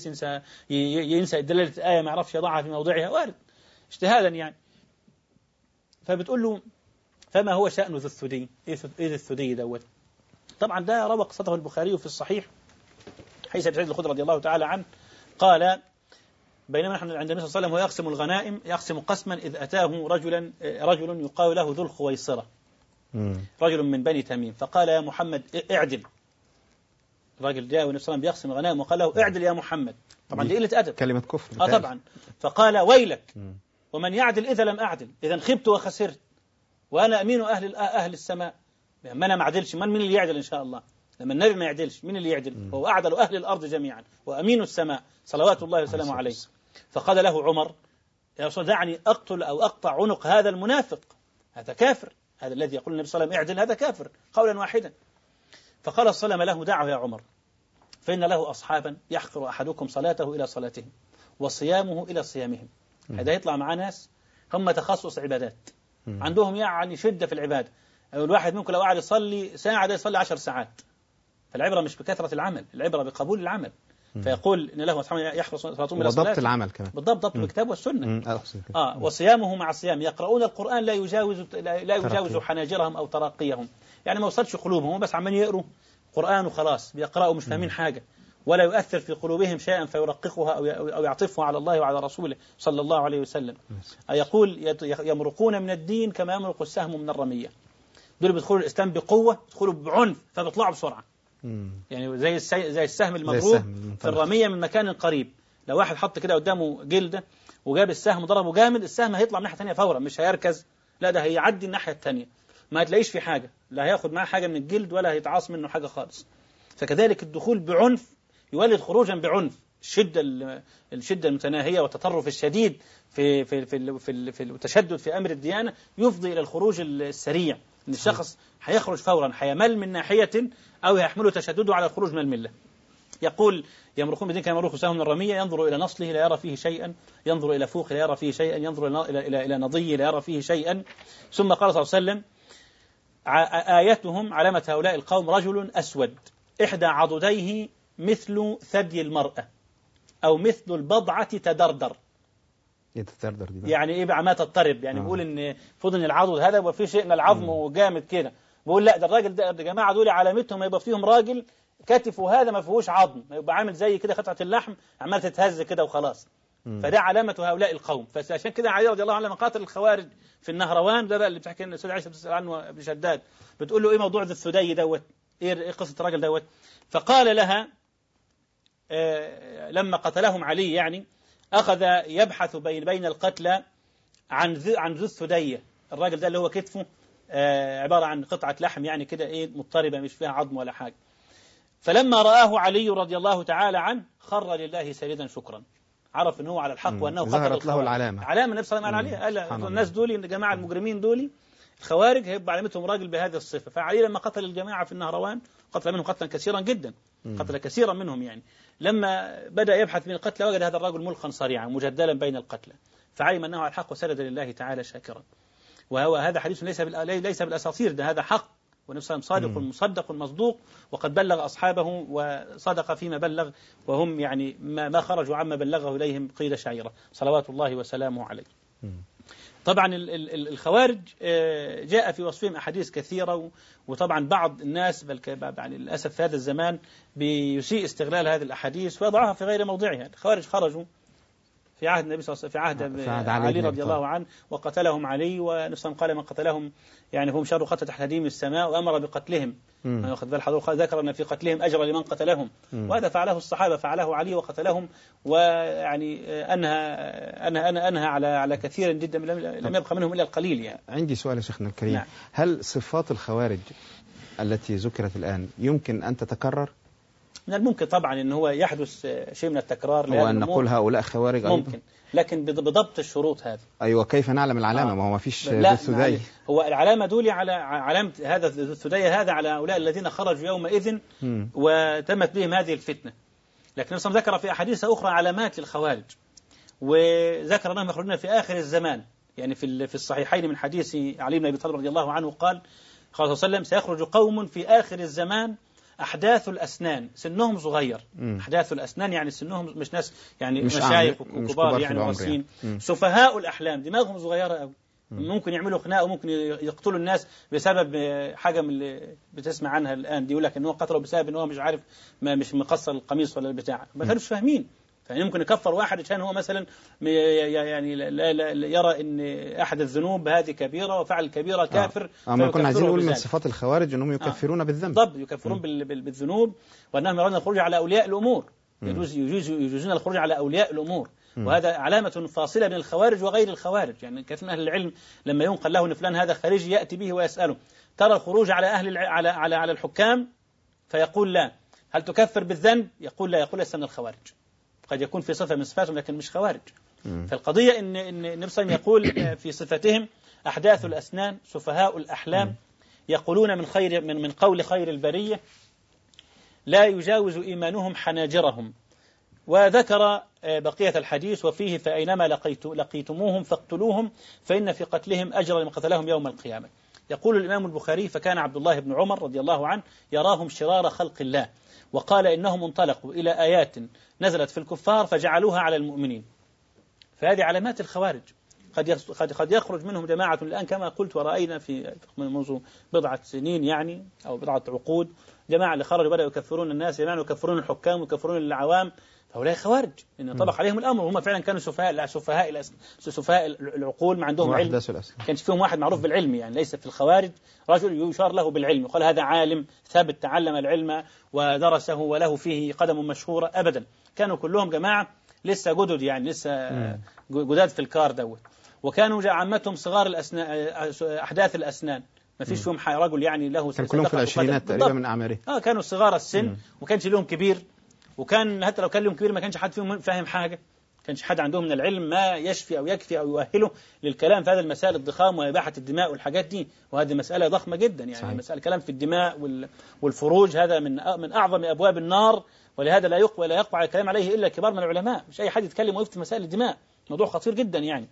ينسى دلالة آية ما يعرفش يضعها في موضعها، وارد اجتهادا يعني. فبتقول له فما هو شأن ذو الثدي؟ إيه ذو الثدي دوت؟ طبعا ده روى قصته البخاري في الصحيح حيث سعيد الخدري رضي الله تعالى عنه قال بينما نحن عند النبي صلى الله عليه وسلم وهو يقسم الغنائم، يقسم قسما إذ أتاه رجل يقال له ذو الخويصرة، رجل من بني تميم، فقال يا محمد اعدل. الراجل جاء والنبي صلى الله عليه وسلم بيقسم الغنائم وقال له اعدل يا محمد. طبعا دي قلة أدب، كلمة كفر. طبعا. فقال ويلك ومن يعدل إذا لم أعدل، إذا خبت وخسرت وأنا أمين أهل السماء. ما أنا ما أعدلش، مين اللي يعدل إن شاء الله؟ لما النبي ما يعدلش مين اللي يعدل؟ هو أعدل أهل الأرض جميعا وأمين السماء صلوات الله وسلامه عليه. فقال له عمر يا رسول الله دعني أقتل أو أقطع عنق هذا المنافق، هذا كافر، هذا الذي يقول النبي صلى الله عليه وسلم اعدل هذا كافر قولا واحدا. فقال صلى الله عليه وسلم له دعه يا عمر فإن له أصحابا يحقر أحدكم صلاته إلى صلاتهم وصيامه إلى صيامهم. هذا يطلع مع ناس هم تخصص عبادات، عندهم يعني شدة في العبادة. الواحد ممكن لو قاعد يصلي ساعة ده يصلي 10 ساعات. فالعبرة مش بكثرة العمل، العبرة بقبول العمل. فيقول إن له أصحابا يحرص صلاتهم إلى صلاتهم، وضبط العمل كمان، بالضبط ضبط الكتاب والسنة. وصيامه مع الصيام، يقرؤون القرآن لا يجاوز حناجرهم أو تراقيهم، يعني ما وصلش قلوبهم، بس عمال يقروا قرآن وخلاص، بيقرأوا مش فاهمين حاجة، ولا يؤثر في قلوبهم شيئا فيرققها أو يعطفها على الله وعلى رسوله صلى الله عليه وسلم. يقول يمرقون من الدين كما يمرق السهم من الرمية. دول بيدخلوا الإسلام بقوة، يدخلوا بعنف، فبيطلعوا بسرعة. يعني زي السهم المضروب في الرمية من مكان قريب. لو واحد حط كده قدامه جلدة وجاب السهم ضربه جامد، السهم هيطلع من ناحية ثانية فورا، مش هيركز، لا ده هيعدي الناحية الثانية، ما هتلاقيش في حاجة، لا هياخد معاه حاجة من الجلد ولا هيتعاص منه حاجة خالص. فكذلك الدخول بعنف يولد خروجا بعنف. الشدة المتناهية والتطرف الشديد في التشدد في أمر الديانة يفضي إلى الخروج السريع، إن الشخص هيخرج فورا، هيمل من ناحية أو هيحمله تشدده على الخروج من الملة. يقول يمرقون بدين كما يمرق سهم من الرمية، ينظر إلى نصله لا يرى فيه شيئا، ينظر إلى فوقه لا يرى فيه شيئا، ينظر إلى نضيه لا يرى فيه شيئا. ثم قال صلى الله عليه وسلم آيتهم علامة هؤلاء القوم رجل أسود إحدى عضديه مثل ثدي المرأة أو مثل البضعة تدردر. يعني إيه بقى ما تضطرب؟ يعني بيقول إن فضل العضد هذا يبقى فيه شيء من العظم وجامد كده. بيقول لا، ده الراجل ده يا جماعة دول علامتهم يبقى فيهم راجل كتفه هذا ما فيهوش عظم، ما يبقى عامل زي كده قطعة اللحم عمال تتهز كده وخلاص، فده علامة هؤلاء القوم. فعشان كده علي رضي الله عنه لما قاتل الخوارج في النهروان، ده بقى اللي بتحكي السيدة عائشة بتسأل عنه ابن شداد، بتقول له ايه موضوع ذي الثدي دوت، ايه قصة الراجل دوت؟ فقال لها لما قتلهم علي يعني أخذ يبحث بين القتلى عن ذو الثدي، الراجل ده اللي هو كتفه عبارة عن قطعة لحم يعني كده ايه مضطربة مش فيها عظم ولا حاجة. فلما رآه علي رضي الله تعالى عنه خر لله ساجدا شكرا، عرف ان هو على الحق وانه قتل ظهرت له العلامة. علامة النبي صلى الله عليه وسلم قال الناس دول الجماعة المجرمين دول الخوارج هيبقى علامتهم راجل بهذه الصفة. فعلي لما قتل الجماعة في النهروان قتل منهم قتلا كثيرا جدا، قتل كثيرا منهم يعني، لما بدأ يبحث بين القتلى وجد هذا الرجل ملقا صريعا مجدلا بين القتلى، فعلم أنه على الحق وسجد لله تعالى شاكرا. وهذا حديث ليس بالأساطير، ده هذا حق، والنبي صلى الله عليه وسلم صادق مصدق مصدوق، وقد بلغ أصحابه وصدق فيما بلغ، وهم يعني ما خرجوا عما بلغه إليهم قيل شعيرة صلوات الله وسلامه عليه. طبعا الخوارج جاء في وصفهم أحاديث كثيرة، وطبعا بعض الناس بل يعني للأسف في هذا الزمان بيسيء استغلال هذه الأحاديث ويضعها في غير موضعها. الخوارج خرجوا في عهد النبي صلى الله عليه وسلم، في عهد علي رضي الله عنه، وقتلهم علي، ونفسهم قال من قتلهم يعني هم شر خطة تحت هديم السماء، وأمر بقتلهم. واخذ بال حضرتك ذكر أن في قتلهم أجر لمن قتلهم، وهذا فعله الصحابة، فعله علي وقتلهم، ويعني أنهى على كثير جدا لم يبقى منهم إلا القليل يعني. عندي سؤال يا شيخنا الكريم. نعم. هل صفات الخوارج التي ذكرت الآن يمكن أن تتكرر؟ من الممكن طبعا أن هو يحدث شيء من التكرار، وأن نقول هؤلاء خوارج ممكن، لكن بضبط الشروط هذه. أيوة، كيف نعلم العلامة؟ ما هو ما فيش ذو الثدي. هو العلامة دولي على علامة هذا ذو الثدي هذا على هؤلاء الذين خرجوا يومئذ وتمت بهم هذه الفتنة. لكن الرسول ذكر في أحاديث أخرى علامات للخوارج، وذكر أنهم يخرجون في آخر الزمان، يعني في الصحيحين من حديث علي بن أبي طالب رضي الله عنه قال صلى الله عليه وسلم سيخرج قوم في آخر الزمان أحداث الأسنان، سنهم صغير. أحداث الأسنان يعني سنهم مش ناس يعني مشايخ وكبار يعني ورسين، سفهاء الأحلام، دماغهم صغيرة أوي، ممكن يعملوا خناقه وممكن يقتلوا الناس بسبب حاجة من اللي بتسمع عنها الآن دي، يقول لك إن هو قتله بسبب إن هو مش عارف مش مقصر القميص ولا البتاع، ما كانوش فاهمين. يعني ممكن يكفر واحد عشان هو مثلا يعني لا يرى ان احد الذنوب هذه كبيره وفعل الكبيره كافر. ما كنا عايزين نقول من صفات الخوارج انهم يكفرون بالذنب. بالضبط، يكفرون بالذنوب، وانهم يرون الخروج على اولياء الامور، يجوزون الخروج على اولياء الامور، وهذا علامة فاصلة بين الخوارج وغير الخوارج. يعني كثير من أهل العلم لما ينقل له أن فلان هذا خارجي يأتي به ويسأله ترى الخروج على على الحكام، فيقول لا. هل تكفر بالذنب؟ يقول لا، يقول ليس من الخوارج، قد يكون في صفة من صفاتهم لكن مش خوارج. فالقضية إن النبي صلى الله عليه وسلم يقول في صفتهم أحداث الأسنان سفهاء الأحلام، يقولون من قول خير البرية لا يجاوز إيمانهم حناجرهم. وذكر بقية الحديث وفيه فأينما لقيتموهم فاقتلوهم فإن في قتلهم أجر لمن قتلهم يوم القيامة. يقول الإمام البخاري فكان عبد الله بن عمر رضي الله عنه يراهم شرار خلق الله، وقال إنهم انطلقوا إلى آيات نزلت في الكفار فجعلوها على المؤمنين. فهذه علامات الخوارج، قد يخرج منهم جماعة الآن كما قلت ورأينا في منذ بضعة سنين يعني أو بضعة عقود جماعة اللي خرجوا بدأوا يكفرون الناس، جماعة يكفرون الحكام ويكفرون العوام، فهؤلاء خوارج إن طبق عليهم الأمر، وهم فعلا كانوا سفهاء العقول، ما عندهم علم، كانش فيهم واحد معروف بالعلم، يعني ليس في الخوارج رجل يشار له بالعلم وقال هذا عالم ثابت تعلم العلم ودرسه وله فيه قدم مشهورة، أبدا، كانوا كلهم جماعة لسه جدد، يعني لسه جداد في الكار دوت، وكانوا عامتهم صغار الأسنان، أحداث الأسنان، ما فيش فيهم رجل يعني له كان كلهم في العشرينات تقريبا من أعماره. كانوا صغار السن، وكانش لهم كبير، وكان حتى لو كان لهم كبير ما كانش حد فيهم فاهم حاجة، ما كانش حد عندهم من العلم ما يشفي أو يكفي أو يؤهله للكلام في هذه المسائل الضخام وإباحة الدماء والحاجات دي، وهذه مسألة ضخمة جدا يعني صحيح. مسألة كلام في الدماء والفروج هذا من أعظم أبواب النار، ولهذا لا يقع الكلام عليه إلا كبار من العلماء، مش أي حد يتكلم ويفتي مسائل الدماء، موضوع خطير جدا يعني.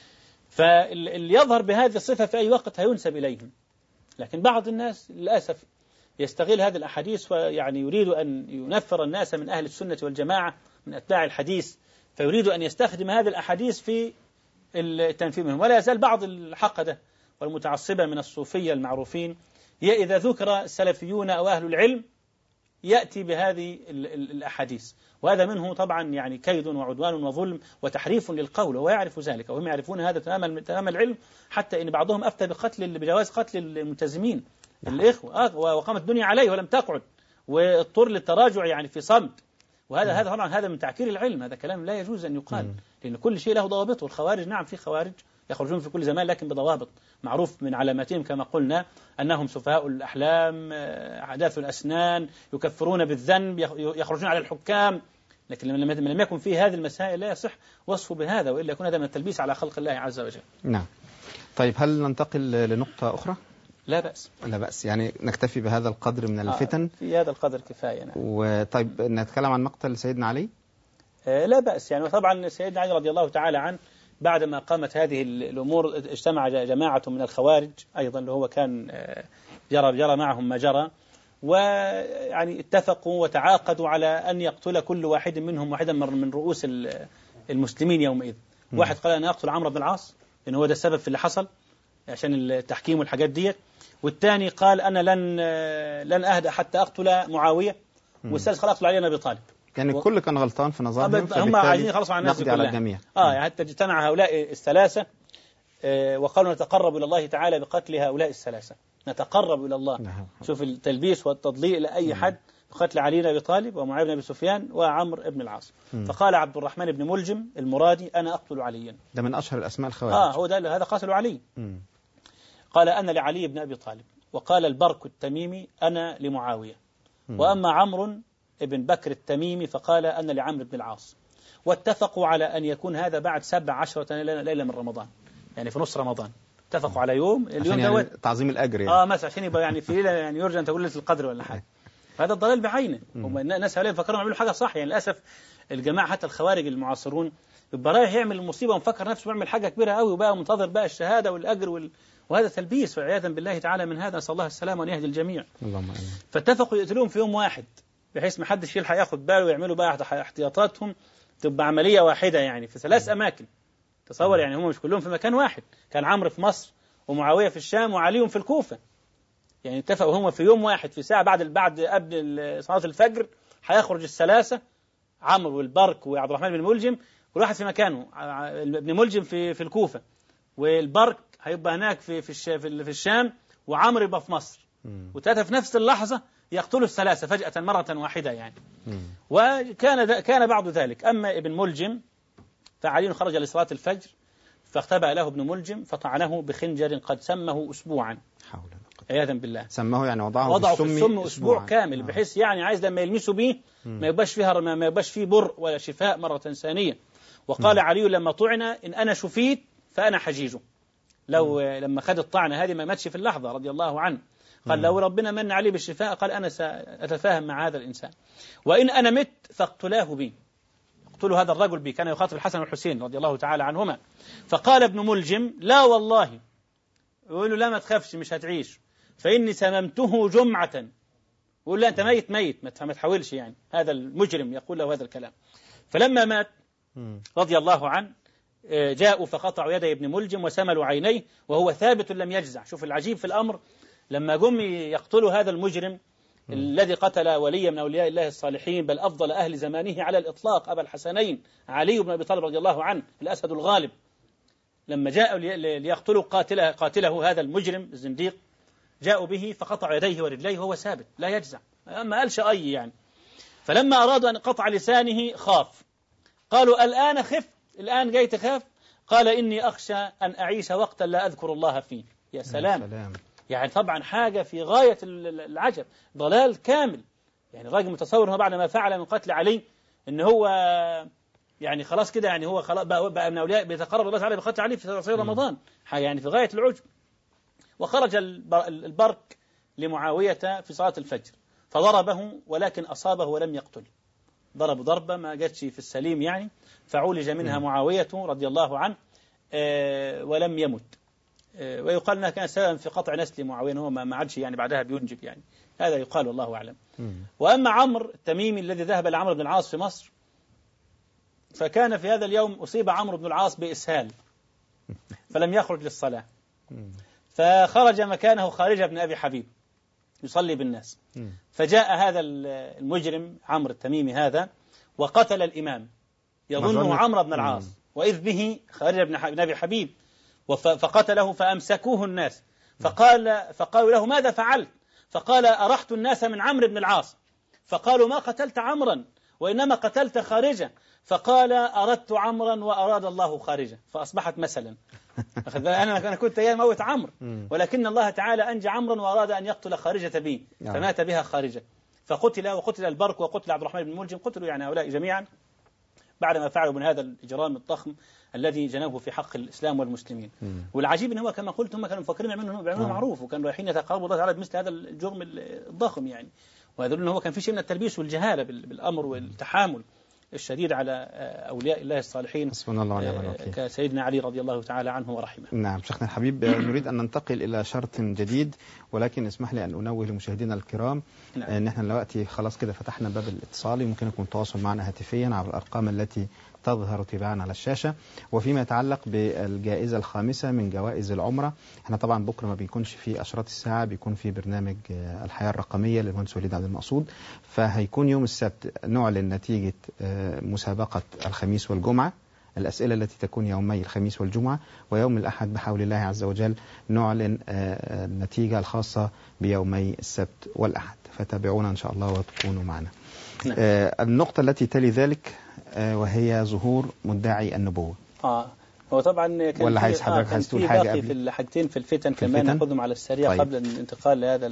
فاللي يظهر بهذه الصفة في أي وقت هينسب إليهم، لكن بعض الناس للأسف يستغل هذه الأحاديث ويعني يريد أن ينفر الناس من أهل السنة والجماعة من أتباع الحديث، فيريد أن يستخدم هذه الأحاديث في التنفير منهم. ولا يزال بعض الحقدة والمتعصبة من الصوفية المعروفين إذا ذكر السلفيون أو أهل العلم يأتي بهذه الأحاديث، وهذا منه طبعا يعني كيد وعدوان وظلم وتحريف للقول، وهو يعرف ذلك وهم يعرفون هذا تمام العلم، حتى إن بعضهم أفتى بجواز قتل الملتزمين الإخوة وقامت الدنيا عليه ولم تقعد، واضطر للتراجع يعني في صمت، وهذا طبعا هذا من تعكير العلم، هذا كلام لا يجوز أن يقال، لأن كل شيء له ضوابطه. الخوارج نعم في خوارج يخرجون في كل زمان لكن بضوابط، معروف من علاماتهم كما قلنا أنهم سفهاء الأحلام، عداث الأسنان، يكفرون بالذنب، يخرجون على الحكام، لكن لم يكن فيه هذه المسائل لا يصح وصفه بهذا، وإلا يكون هذا من التلبيس على خلق الله عز وجل. نعم. طيب هل ننتقل لنقطة أخرى؟ لا بأس. لا بأس، يعني نكتفي بهذا القدر من الفتن. في هذا القدر كفاية. نعم. وطيب نتكلم عن مقتل سيدنا علي؟ لا بأس، يعني وطبعا سيدنا علي رضي الله تعالى عنه بعدما قامت هذه الأمور اجتمع جماعة من الخوارج أيضا اللي هو كان جرى معهم ما جرى، ويعني اتفقوا وتعاقدوا على أن يقتل كل واحد منهم واحدا من رؤوس المسلمين يومئذ. واحد قال أنا أقتل عمرو بن العاص لأن هو ده السبب في اللي حصل عشان التحكيم والحاجات ديت، والثاني قال أنا لن أهدأ حتى أقتل معاوية، والثالث قال أقتل علي بن أبي طالب. يعني الكل كان غلطان في نظرهم، هم عايزين يخلصوا على الناس على الجميع. حتى اجتمع هؤلاء الثلاثة وقالوا نتقرب إلى الله تعالى بقتل هؤلاء الثلاثة، نتقرب إلى الله. شوف التلبيس والتضليل إلى أي حد، بقتل علي بن أبي طالب ومعاوية بن أبي سفيان وعمرو بن العاص. فقال عبد الرحمن بن ملجم المرادي أنا أقتل عليا. ده من أشهر الأسماء الخوارج. هو ده هذا قاتل علي. قال أنا لعلي بن أبي طالب، وقال البرك التميمي أنا لمعاوية، وأما عمرو ابن بكر التميمي فقال أنا لعمرو بن العاص. واتفقوا على أن يكون هذا بعد 17 ليلة من رمضان، يعني في نص رمضان اتفقوا على اليوم يعني دوت تعظيم الأجر يعني. مثلا عشان يبقى يعني في ليلة يعني يرجى أن تقول ليلة القدر ولا حاجة. هذا الضلال بعينه. هم الناس هؤلاء فكروا يعملوا حاجة صح، يعني للأسف الجماعة حتى الخوارج المعاصرون يبقى رايح يعمل المصيبة ومفكر نفسه بيعمل حاجة كبيرة قوي وبقى منتظر بقى الشهادة والأجر وهذا تلبيس والعياذا بالله تعالى من هذا، نسأل الله السلامة وأن يهدي الجميع. اللهم آمين. فاتفقوا يقتلوهم في يوم واحد بحيث ما حدش يلحق ياخد باله ويعملوا بقى احتياطاتهم، تبقى عملية واحدة يعني في 3 أماكن. تصور يعني هم مش كلهم في مكان واحد، كان عمرو في مصر ومعاوية في الشام وعلي في الكوفة، يعني اتفقوا هم في يوم واحد في ساعة بعد قبل صلاة الفجر هيخرج الثلاثة، عمرو والبرك وعبد الرحمن بن ملجم، كل واحد في مكانه، ابن ملجم في الكوفة، والبرك هيبقى هناك في الشام، وعمرو يبقى في مصر، وثلاثة في نفس اللحظة يقتلوا الثلاثة فجأة مرة واحدة يعني. وكان بعد ذلك أما ابن ملجم فعلي خرج لصلاة الفجر فاختبأ له ابن ملجم فطعنه بخنجر قد سمه أسبوعا. عياذا بالله. سماه يعني وضعه في السم أسبوع كامل، بحيث يعني عايز لما يلمسوا به ما يبقاش فيه برء ولا شفاء مرة ثانية. وقال علي لما طعن إن أنا شفيت فأنا حجيجه، لما خد الطعنة هذه ما ماتش في اللحظة رضي الله عنه، قال لو ربنا من عليه بالشفاء قال أنا سأتفاهم مع هذا الإنسان، وإن أنا مت فاقتلاه بي، اقتلوا هذا الرجل بي. كان يخاطب الحسن والحسين رضي الله تعالى عنهما. فقال ابن ملجم لا والله، يقول له لا ما تخافش مش هتعيش، فإني سممته جمعة. يقول له أنت ميت ما تحاولش، يعني هذا المجرم يقول له هذا الكلام. فلما مات رضي الله عنه جاءوا فقطعوا يدي ابن ملجم وسملوا عينيه وهو ثابت لم يجزع. شوف العجيب في الأمر، لما جم يقتلوا هذا المجرم الذي قتل وليا من أولياء الله الصالحين بل أفضل أهل زمانه على الإطلاق أبا الحسنين علي بن أبي طالب رضي الله عنه الأسد الغالب، لما جاءوا ليقتلوا قاتله هذا المجرم الزنديق جاءوا به فقطعوا يديه ورجليه وهو ثابت لا يجزع، ما قالش أي يعني. فلما أرادوا أن قطع لسانه خاف، قالوا الآن خف، الآن جاي تخاف؟ قال إني أخشى أن أعيش وقتا لا أذكر الله فيه. يا سلام. يعني طبعا حاجة في غاية العجب، ضلال كامل. يعني الراجل متصور هو بعد ما فعل من قتل علي إن هو يعني خلاص كده، يعني هو خلاص بقى من أولياء بيتقرب الله تعالى بقتل علي في رمضان، حاجة يعني في غاية العجب. وخرج البرك لمعاوية في صلاة الفجر فضربه ولكن أصابه ولم يقتل، ضرب ضربة ما جاتش في السليم يعني، فعولج منها معاوية رضي الله عنه ولم يمت. ويقال أنها كانت سببا في قطع نسل معاوية، هو ما عادش يعني بعدها بينجب يعني، هذا يقال والله أعلم. وأما عمرو التميمي الذي ذهب لعمرو بن العاص في مصر، فكان في هذا اليوم أصيب عمرو بن العاص بإسهال فلم يخرج للصلاة، فخرج مكانه خارجة بن أبي حبيب يصلي بالناس. فجاء هذا المجرم عمرو التميمي هذا وقتل الإمام يظنه عمرو بن العاص، وإذ به خارج بن أبي حبيب، فقتله فأمسكوه الناس، فقالوا له ماذا فعلت؟ فقال أرحت الناس من عمرو بن العاص. فقالوا ما قتلت عمرا وإنما قتلت خارجة. فقال أردت عمرا وأراد الله خارجة، فأصبحت مثلا. أنا كنت موت عمرو، ولكن الله تعالى أنجى عمرا وأراد أن يقتل خارجة بي، فمات بها خارجة، فقتل، وقتل البرك، وقتل عبد الرحمن بن ملجم، قتلوا يعني هؤلاء جميعا بعدما فعلوا من هذا الإجرام الضخم الذي جنوه في حق الإسلام والمسلمين. والعجيب أنه كما قلت هم كانوا مفكرين يعملوا معروف، وكانوا رايحين يتقربوا الله تعالى بمثل هذا الجرم الضخم يعني. ويدل أنه كان في شيء من التلبيس والجهالة بالأمر والتحامل الشديد على أولياء الله الصالحين كسيدنا علي رضي الله تعالى عنه ورحمه. نعم شيخنا الحبيب، نريد أن ننتقل إلى شرط جديد، ولكن اسمح لي أن أنوه لمشاهدينا الكرام أن احنا دلوقتي خلاص كده فتحنا باب الاتصال، يمكن يكون التواصل معنا هاتفيا عبر الأرقام التي تظهر تباعا على الشاشة. وفيما يتعلق بالجائزة الخامسة من جوائز العمرة، احنا طبعا بكرة ما بيكونش في أشراط الساعة، بيكون في برنامج الحياة الرقمية للمهندس وليد عبد المقصود، فهيكون يوم السبت نعلن نتيجة مسابقة الخميس والجمعة، الأسئلة التي تكون يومي الخميس والجمعة، ويوم الأحد بحول الله عز وجل نعلن النتيجة الخاصة بيومي السبت والأحد، فتابعونا إن شاء الله وتكونوا معنا. النقطة التي تلي ذلك وهي ظهور مدعي النبوة. هو طبعا كان ولا عايز حضرتك عايز تقول حاجة قبل؟ في الحاجتين في الفتن كمان ناخذهم على السريع. طيب. قبل الانتقال لهذا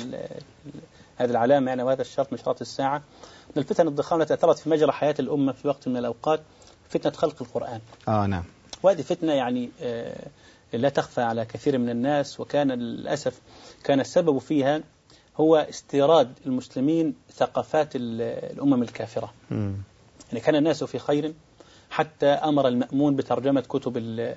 هذه العلامة يعني، وهذا الشرط من شرط الساعة، من الفتن الضخامة التي أثرت في مجرى حياة الأمة في وقت من الأوقات فتنة خلق القرآن. نعم. وهذه فتنة يعني لا تخفى على كثير من الناس، وكان للأسف كان السبب فيها هو استيراد المسلمين ثقافات الأمم الكافرة. يعني كان الناس في خير حتى أمر المأمون بترجمة كتب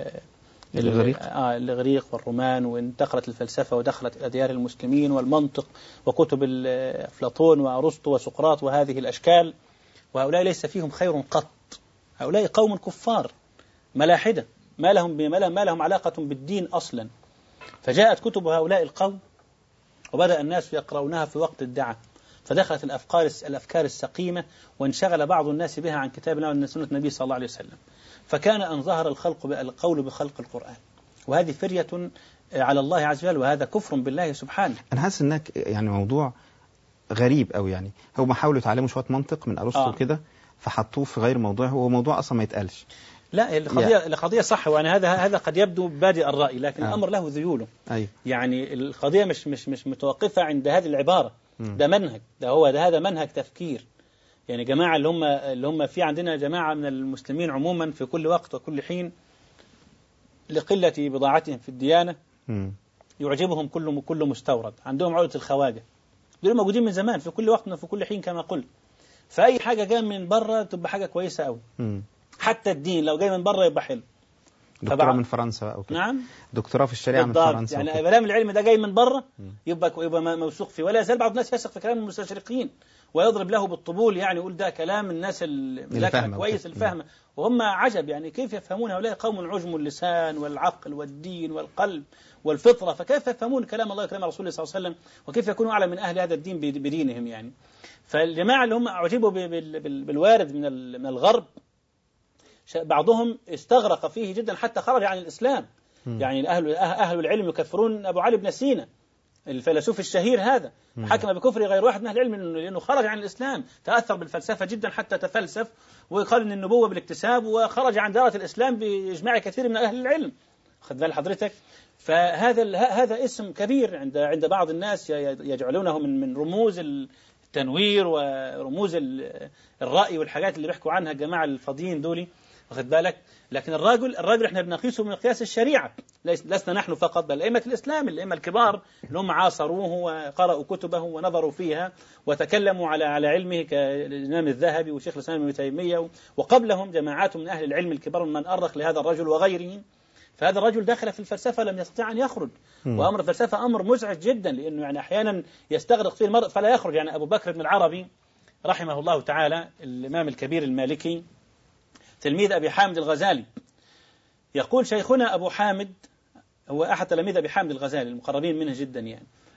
الإغريق والرومان، وانتقلت الفلسفة ودخلت إلى ديار المسلمين، والمنطق وكتب أفلاطون وأرسطو وسقراط وهذه الأشكال. وهؤلاء ليس فيهم خير قط، هؤلاء قوم كفار ملاحدة ما لهم علاقة بالدين أصلا. فجاءت كتب هؤلاء القوم وبدأ الناس يقرؤونها في وقت الدعاء، فدخلت الأفكار السقيمة، وانشغل بعض الناس بها عن كتاب الله وعن سنة النبي صلى الله عليه وسلم، فكان أن ظهر القول بخلق القرآن، وهذه فرية على الله عز وجل، وهذا كفر بالله سبحانه. أنا حاسس إنك يعني موضوع غريب أو يعني هم حاولوا يتعلموا شوية منطق من أرسطو كده فحطوه في غير موضوعه، هو موضوع أصلا ما يتقالش. لا القضية صح، وأنا هذا قد يبدو بادئ الرأي، لكن الأمر له ذيوله. يعني القضية مش متوقفة عند هذه العبارة، ده منهج، هذا منهج تفكير. يعني جماعة اللي هم في عندنا جماعة من المسلمين عموما في كل وقت وكل حين لقلة بضاعتهم في الديانة يعجبهم كل مستورد، عندهم عقدة الخواجة، دول موجودين من زمان في كل وقت وفي كل حين كما قلت. فأي حاجة جاية من بره تبقى حاجة كويسة أوي، حتى الدين لو جاي من بره يبقى حلو. دكتوراه من فرنسا أو كده. نعم، دكتوراه في الشريعة من فرنسا. يعني كلام العلم ده جاي من بره يبقى موثوق فيه، ولا يزال بعض الناس يثق في كلام المستشرقين ويضرب له بالطبول، يعني يقول ده كلام الناس اللي كويس الفهم، وهم عجب يعني كيف يفهمون هؤلاء قوم عجم اللسان والعقل والدين والقلب والفطرة، فكيف يفهمون كلام الله وكلام رسوله صلى الله عليه وسلم، وكيف يكونوا أعلم من أهل هذا الدين بدينهم يعني. فالجماعة اللي هم أعجبوا بالوارد من الغرب بعضهم استغرق فيه جدا حتى خرج عن الإسلام. يعني أهل العلم يكفرون أبو علي بن سينا الفيلسوف الشهير هذا، حكم بكفر غير واحد من أهل العلم لأنه خرج عن الإسلام، تأثر بالفلسفة جدا حتى تفلسف وقال إن النبوة بالاكتساب، وخرج عن دائرة الإسلام بإجماع كثير من أهل العلم. خذ بال حضرتك. فهذا اسم كبير عند بعض الناس يجعلونه من رموز التنوير ورموز الرأي والحاجات اللي بيحكوا عنها الجماعة الفاضيين دولي، واخد بالك. لكن الراجل احنا بنقيسه من قياس الشريعة، لسنا نحن فقط بل أئمة الإسلام، الأئمة الكبار اللي هم عاصروه وقرأوا كتبه ونظروا فيها وتكلموا على علمه كالإمام الذهبي وشيخ الإسلام ابن تيمية، وقبلهم جماعات من أهل العلم الكبار من أرخ لهذا الرجل وغيرهم. فهذا الرجل دخل في الفلسفة لم يستطيع أن يخرج، وأمر الفلسفة أمر مزعج جدا، لأنه يعني أحيانا يستغرق فيه المرء فلا يخرج. يعني أبو بكر بن العربي رحمه الله تعالى الإمام الكبير المالكي تلميذ أبي حامد الغزالي، يقول شيخنا أبو حامد هو أحد تلاميذ أبي حامد الغزالي المقربين منه جدا يعني،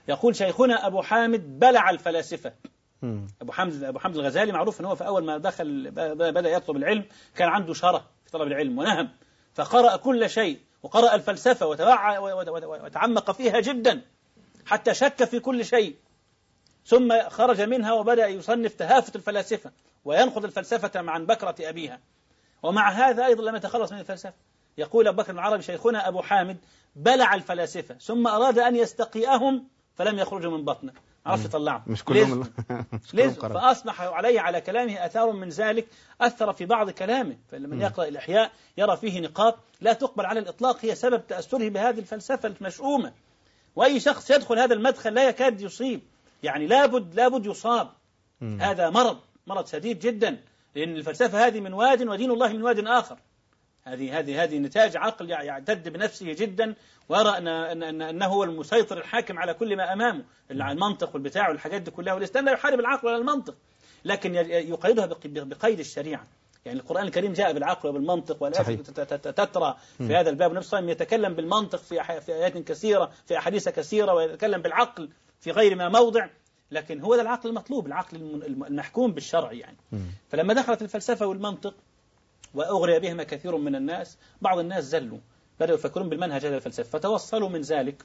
يقول شيخنا أبو حامد بلع الفلاسفة. أبو حامد الغزالي معروف أنه في أول ما دخل بدأ يطلب العلم كان عنده شرف في طلب العلم ونهم، فقرأ كل شيء وقرأ الفلسفة وتعمق فيها جدا حتى شك في كل شيء، ثم خرج منها وبدأ يصنف تهافت الفلاسفة وينقض الفلسفة عن بكرة أبيها، ومع هذا أيضا لم يتخلص من الفلسفة. يقول أبو بكر العربي شيخنا أبو حامد بلع الفلاسفة ثم أراد أن يستقيئهم فلم يخرجوا من بطنه، عرف يطلعهم مش كلهم فأصبح عليه على كلامه أثار من ذلك أثر في بعض كلامه، فمن يقرأ الإحياء يرى فيه نقاط لا تقبل على الإطلاق هي سبب تأثره بهذه الفلسفة المشؤومة. وأي شخص يدخل هذا المدخل لا يكاد يصيب، يعني لابد يصاب. هذا مرض شديد جدا، لأن الفلسفة هذه من واد ودين الله من واد آخر. هذه نتاج عقل يعتد بنفسه جدا ويرى أنه هو المسيطر الحاكم على كل ما أمامه، المنطق والبتاع والحاجات دي كلها. والإسلام لا يحارب العقل ولا المنطق، لكن يقيدها بقيد الشريعة. يعني القرآن الكريم جاء بالعقل وبالمنطق، والآيات تترى في هذا الباب. ونفس الصلاه يتكلم بالمنطق في آيات كثيرة، في أحاديث كثيرة، ويتكلم بالعقل في غير ما موضع، لكن هو ده العقل المطلوب، العقل المحكوم بالشرع يعني. فلما دخلت الفلسفة والمنطق وأغري بهما كثير من الناس، بعض الناس زلوا بدأوا يفكرون بالمنهج هذا الفلسفي، فتوصلوا من ذلك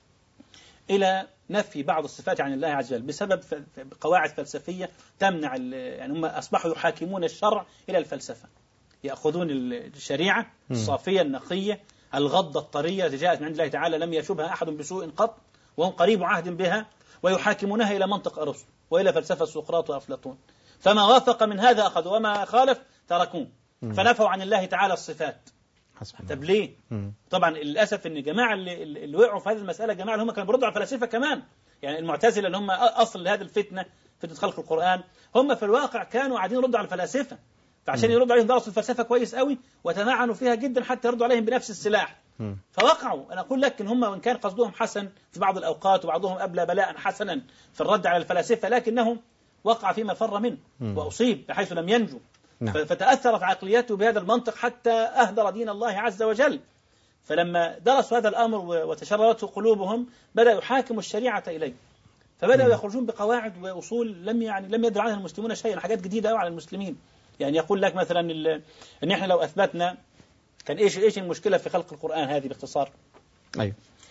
إلى نفي بعض الصفات عن الله عز وجل بسبب قواعد فلسفية تمنع، يعني هم أصبحوا يحاكمون الشرع إلى الفلسفة، يأخذون الشريعة الصافية النقية الغضة الطرية التي جاءت من عند الله تعالى لم يشبها أحد بسوء قط وهم قريب عهد بها، ويحاكمونها إلى منطق أرسطو وإلى فلسفة سقراط وأفلاطون، فما وافق من هذا أخذوا وما خالف تركوه، فنفوا عن الله تعالى الصفات. طب ليه؟ طبعا للأسف إن جماعة اللي وقعوا في هذه المسألة جماعة اللي هم كانوا بيردوا على الفلاسفة كمان، يعني المعتزلة اللي هم أصل هذه فتنة خلق القرآن، هم في الواقع كانوا قاعدين يردوا على الفلاسفة، فعشان يردوا عليهم درسوا الفلسفة كويس قوي وتمعنوا فيها جدا حتى يردوا عليهم بنفس السلاح، فوقعوا. أنا أقول لك إن هم وإن كان قصدهم حسن في بعض الأوقات وبعضهم أبلى بلاء حسنا في الرد على الفلاسفة، لكنهم وقع فيما فر منه وأصيب بحيث لم ينجو. فتأثرت عقليته بهذا المنطق حتى أهدر دين الله عز وجل. فلما درسوا هذا الأمر وتشررته قلوبهم بدأوا يحاكموا الشريعة إليه، فبدأوا يخرجون بقواعد وأصول لم يدر عنها المسلمون شيئا، حاجات جديدة أوي على المسلمين. يعني يقول لك مثلا إن إحنا لو أثبتنا كان إيش المشكلة في خلق القرآن هذه باختصار. أيوه.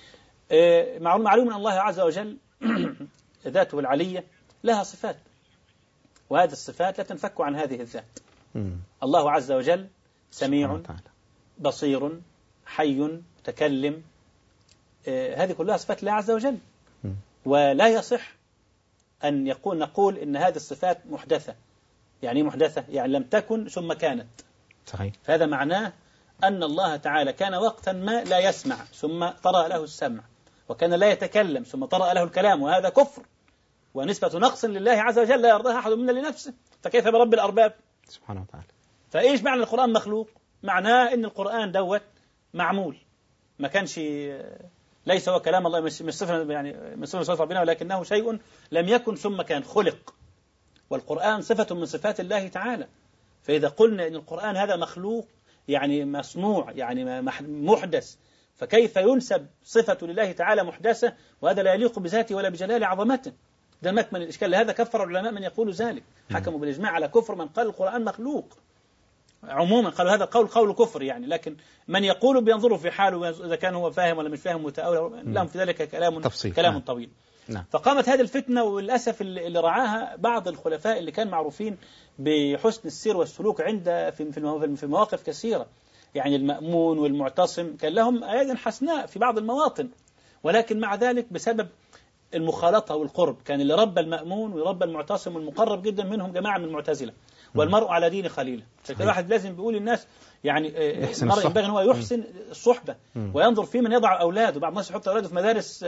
معلوم من الله عز وجل ذاته العلية لها صفات، وهذه الصفات لا تنفك عن هذه الذات. الله عز وجل سميع بصير حي متكلم، هذه كلها صفات الله عز وجل، ولا يصح أن نقول إن هذه الصفات محدثة. يعني محدثة يعني لم تكن ثم كانت. صحيح. فهذا معناه أن الله تعالى كان وقتا ما لا يسمع ثم طرأ له السمع، وكان لا يتكلم ثم طرأ له الكلام، وهذا كفر ونسبة نقص لله عز وجل لا يرضاها أحد منا لنفسه، فكيف برب الأرباب سبحانه وتعالى. فإيش معنى القرآن مخلوق؟ معناه إن القرآن دوت معمول، ما كانش ليس هو كلام الله، مش صفة يعني من صفة ربنا، ولكنه شيء لم يكن ثم كان خلق، والقرآن صفة من صفات الله تعالى. فإذا قلنا إن القرآن هذا مخلوق يعني مصنوع يعني محدث، فكيف ينسب صفة لله تعالى محدثة وهذا لا يليق بذاته ولا بجلال عظمته؟ ده مكمن الإشكال. لهذا كفر العلماء من يقول ذلك، حكموا بالإجماع على كفر من قال القرآن مخلوق. عموما قالوا هذا قول كفر يعني، لكن من يقول بينظروا في حاله إذا كان هو فاهم ولا مش فاهم متأول، لهم في ذلك كلام طويل. نعم. فقامت هذه الفتنة، وللأسف اللي رعاها بعض الخلفاء اللي كان معروفين بحسن السير والسلوك في مواقف كثيرة، يعني المأمون والمعتصم كان لهم أيادي حسناء في بعض المواطن، ولكن مع ذلك بسبب المخالطة والقرب كان اللي ربى المأمون ويربى المعتصم والمقرب جدا منهم جماعة من المعتزلة، والمرء على دين خليله. الواحد لازم بيقول للناس يعني المرء ينبغي أن هو يحسن الصحبة وينظر في من يضع أولاده. بعض الناس يحط أولاده في مدارس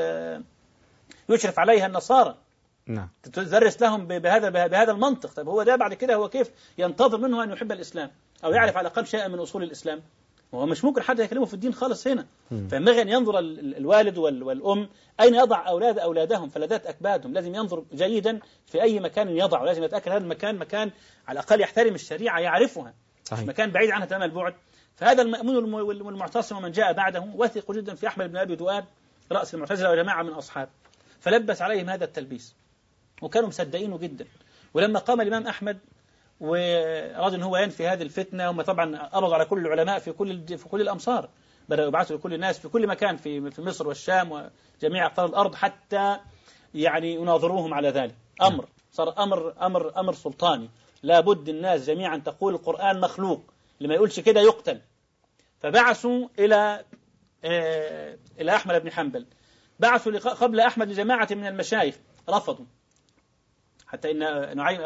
يشرف عليها النصارى، نعم، تدرس لهم بهذا المنطق. طب هو ده بعد كده هو كيف ينتظر منه أن يحب الإسلام أو يعرف على الأقل شيئا من أصول الإسلام؟ وهو مش ممكن حد يكلمه في الدين خالص هنا. فينبغي أن ينظر الوالد والأم أين يضع أولادهم فلذات أكبادهم، لازم ينظر جيدا في أي مكان يضع، ولازم يتأكد هذا المكان مكان على الأقل يحترم الشريعة يعرفها، مش مكان بعيد عنها تمام البعد. فهذا المأمون والمعتصم ومن جاء بعده وثقوا جدا في أحمد بن أبي دؤاد رأس المعتزلة وجماعة من أصحابه، فلبس عليهم هذا التلبيس وكانوا مصدقينه جدا. ولما قام الإمام أحمد وأراد أن هو ينفي هذه الفتنة، هم طبعا قبضوا على كل العلماء في كل الأمصار، بدأوا يبعثوا لكل الناس في كل مكان في مصر والشام وجميع أقطار الأرض حتى يعني يناظروهم على ذلك. صار أمر سلطاني، لابد الناس جميعا تقول القرآن مخلوق، لما يقولش كده يقتل. فبعثوا إلى أحمد بن حنبل، بعثوا قبل أحمد لجماعة من المشايخ رفضوا، حتى إن نعيم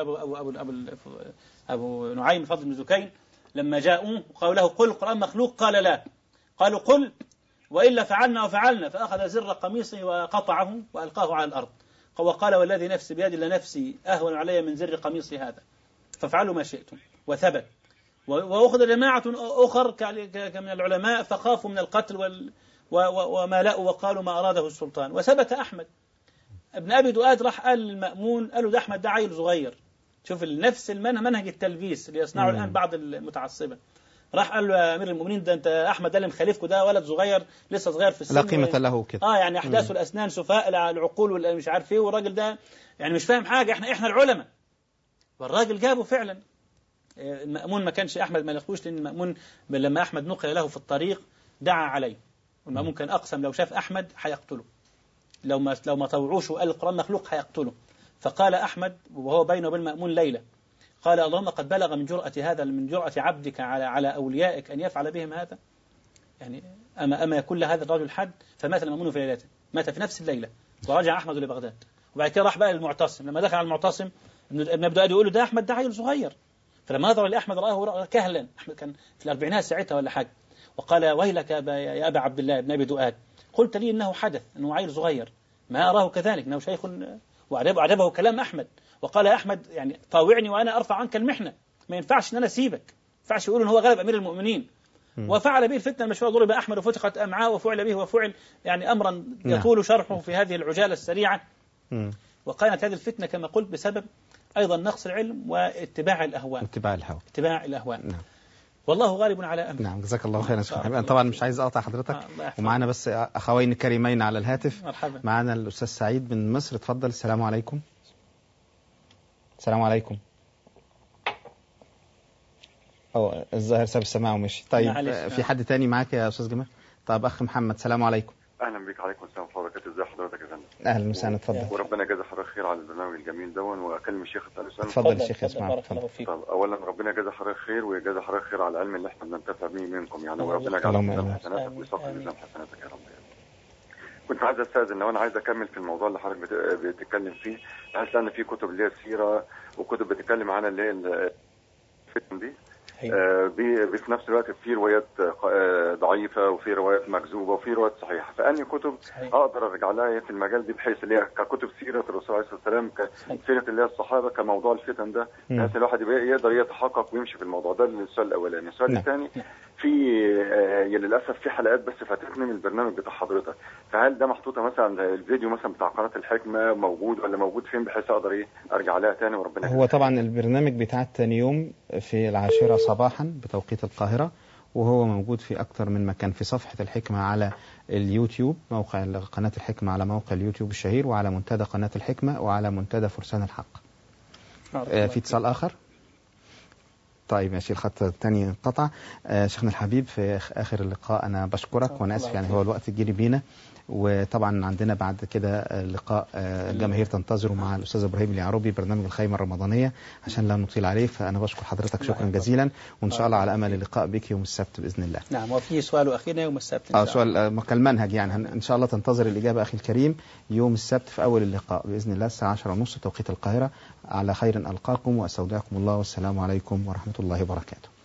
أبو نعيم الفضل بن زكين لما جاءوا وقالوا له قل القرآن مخلوق قال لا، قالوا قل وإلا فعلنا وفعلنا، فأخذ زر قميصه وقطعه وألقاه على الأرض وقال والذي نفسي بيد لنفسي أهون علي من زر قميصي هذا، فافعلوا ما شئتم. وثبت. وأخذ جماعة أخر من العلماء فخافوا من القتل وما لقوا وقالوا ما أراده السلطان. وثبت أحمد ابن أبي دؤاد راح قال للمأمون، قالوا ده أحمد ده عيل صغير. شوف نفس منهج التلبيس اللي يصنعه الآن بعض المتعصبة. راح قال له يا أمير المؤمنين ده أنت أحمد ده اللي مخالفكوا ده ولد صغير لسه صغير في السن، لا قيمة له كده. يعني أحداث الأسنان سفاء العقول ولا مش عارف إيه، والراجل ده يعني مش فاهم حاجة، إحنا العلماء. والراجل جابه فعلا. المأمون ما كانش أحمد ما لقوش، لأن المأمون لما أحمد نقل له في الطريق دعا عليه، والمأمون كان أقسم لو شاف أحمد حيقتله، لو ما طوعوش وقال القرآن مخلوق حيقتله. فقال أحمد وهو بينه وبين المأمون ليلة، قال اللهم قد بلغ من جرأة عبدك على أوليائك أن يفعل بهم هذا، يعني أما يكون لهذا الرجل حد. فمات المأمون في ليلته، مات في نفس الليلة. ورجع أحمد لبغداد، وبعد كده راح بقى للمعتصم. لما دخل على المعتصم ابن أبي دؤاد يقول له ده أحمد ده عيل صغير. فلما نظر لأحمد رآه كهلا، أحمد كان في الأربعينات ساعتها ولا حاجة، وقال ويلك يا أبا عبد الله ابن أبي دؤاد، قلت لي إنه حدث، إنه عيل صغير، ما أراه كذلك، إنه شيخ. وعجبه كلام أحمد، وقال يا أحمد يعني طاوعني وأنا أرفع عنك المحنة، ما ينفعش إن أنا أسيبك، ما ينفعش يقولوا إن هو غلب أمير المؤمنين. وفعل به الفتنة المشهورة، ضرب أحمد وفتقت أمعاء وفعل به وفعل يعني أمرا يطول شرحه في هذه العجالة السريعة. وكانت هذه الفتنة كما قلت بسبب أيضا نقص العلم واتباع الأهواء. اتباع الأهواء. نعم. والله غالب على أمره. نعم، جزاك الله خيرا شيخ حبيبي. أنا طبعا مش عايز أقطع حضرتك، ومعنا بس أخوين كريمين على الهاتف. مرحبا. معنا الأستاذ سعيد من مصر، اتفضل. السلام عليكم. السلام عليكم. الظاهر ساب السماع ومشي. طيب في حد تاني معاك يا أستاذ جمال؟ طيب أخ محمد، السلام عليكم. اهلا بك. عليكم السلام ورحمه الله وبركاته. ازي حضرتك يا فندم؟ اهلا وسهلا، اتفضل. وربنا يجازي حضرتك خير على البرنامج الجميل دون. واكلم الشيخ الثالث. اتفضل الشيخ يسمع. طب اولا ربنا يجازي حضرتك خير ويجازي حضرتك خير على العلم اللي احنا بننتفع به منكم يعني، وربنا يجعل ميزان حسناتك ويثقل ميزان حسناتك يا رب. كنت عايز استاذن لو انا عايز اكمل في الموضوع اللي حضرتك بتتكلم فيه، بحيث ان في كتب اللي هي السيره وكتب بتتكلم عن اللي هي الفتن دي، في نفس الوقت في روايات ضعيفة وفي روايات مكذوبة وفي روايات صحيحة، فأني كتب أقدر أرجع لها في المجال دي، بحيث اللي هي ككتب سيرة الرسول عليه الصلاة والسلام، كسيرة اللي هي الصحابة، كموضوع الفتن ده، بحيث الواحد يقدر يتحقق ويمشي في الموضوع ده. السؤال الأولاني. السؤال الثاني، في للأسف في حلقات بس فاتتني من البرنامج بتاع حضرتك، فهل ده محطوطة مثلا الفيديو مثلا بتاع قناة الحكمة موجود ولا موجود فين، بحيث أقدر أرجع لها تاني؟ وربنا هو طبعا البرنامج بتاع تاني يوم في 10 صباحا بتوقيت القاهرة، وهو موجود في أكثر من مكان، في صفحة الحكمة على اليوتيوب، موقع قناة الحكمة على موقع اليوتيوب الشهير، وعلى منتدى قناة الحكمة، وعلى منتدى فرسان الحق. في اتصال آخر؟ طيب ماشي، الخط الثاني انقطع. شيخنا الحبيب، في آخر اللقاء أنا بشكرك، وأنا آسف يعني هو الوقت جري بينا، وطبعا عندنا بعد كده لقاء الجماهير تنتظره مع الأستاذ إبراهيم اليعربي، برنامج الخيمة الرمضانية، عشان لا نطيل عليه. فأنا بشكر حضرتك شكرا جزيلا، وإن شاء الله على أمل اللقاء بك يوم السبت بإذن الله. نعم. وفي سؤال أخينا يوم السبت إن شاء الله. سؤال كالمنهج يعني، إن شاء الله تنتظر الإجابة أخي الكريم يوم السبت في أول اللقاء بإذن الله الساعة 10:30 توقيت القاهرة. على خير ألقاكم وأستودعكم الله، والسلام عليكم ورحمة الله وبركاته.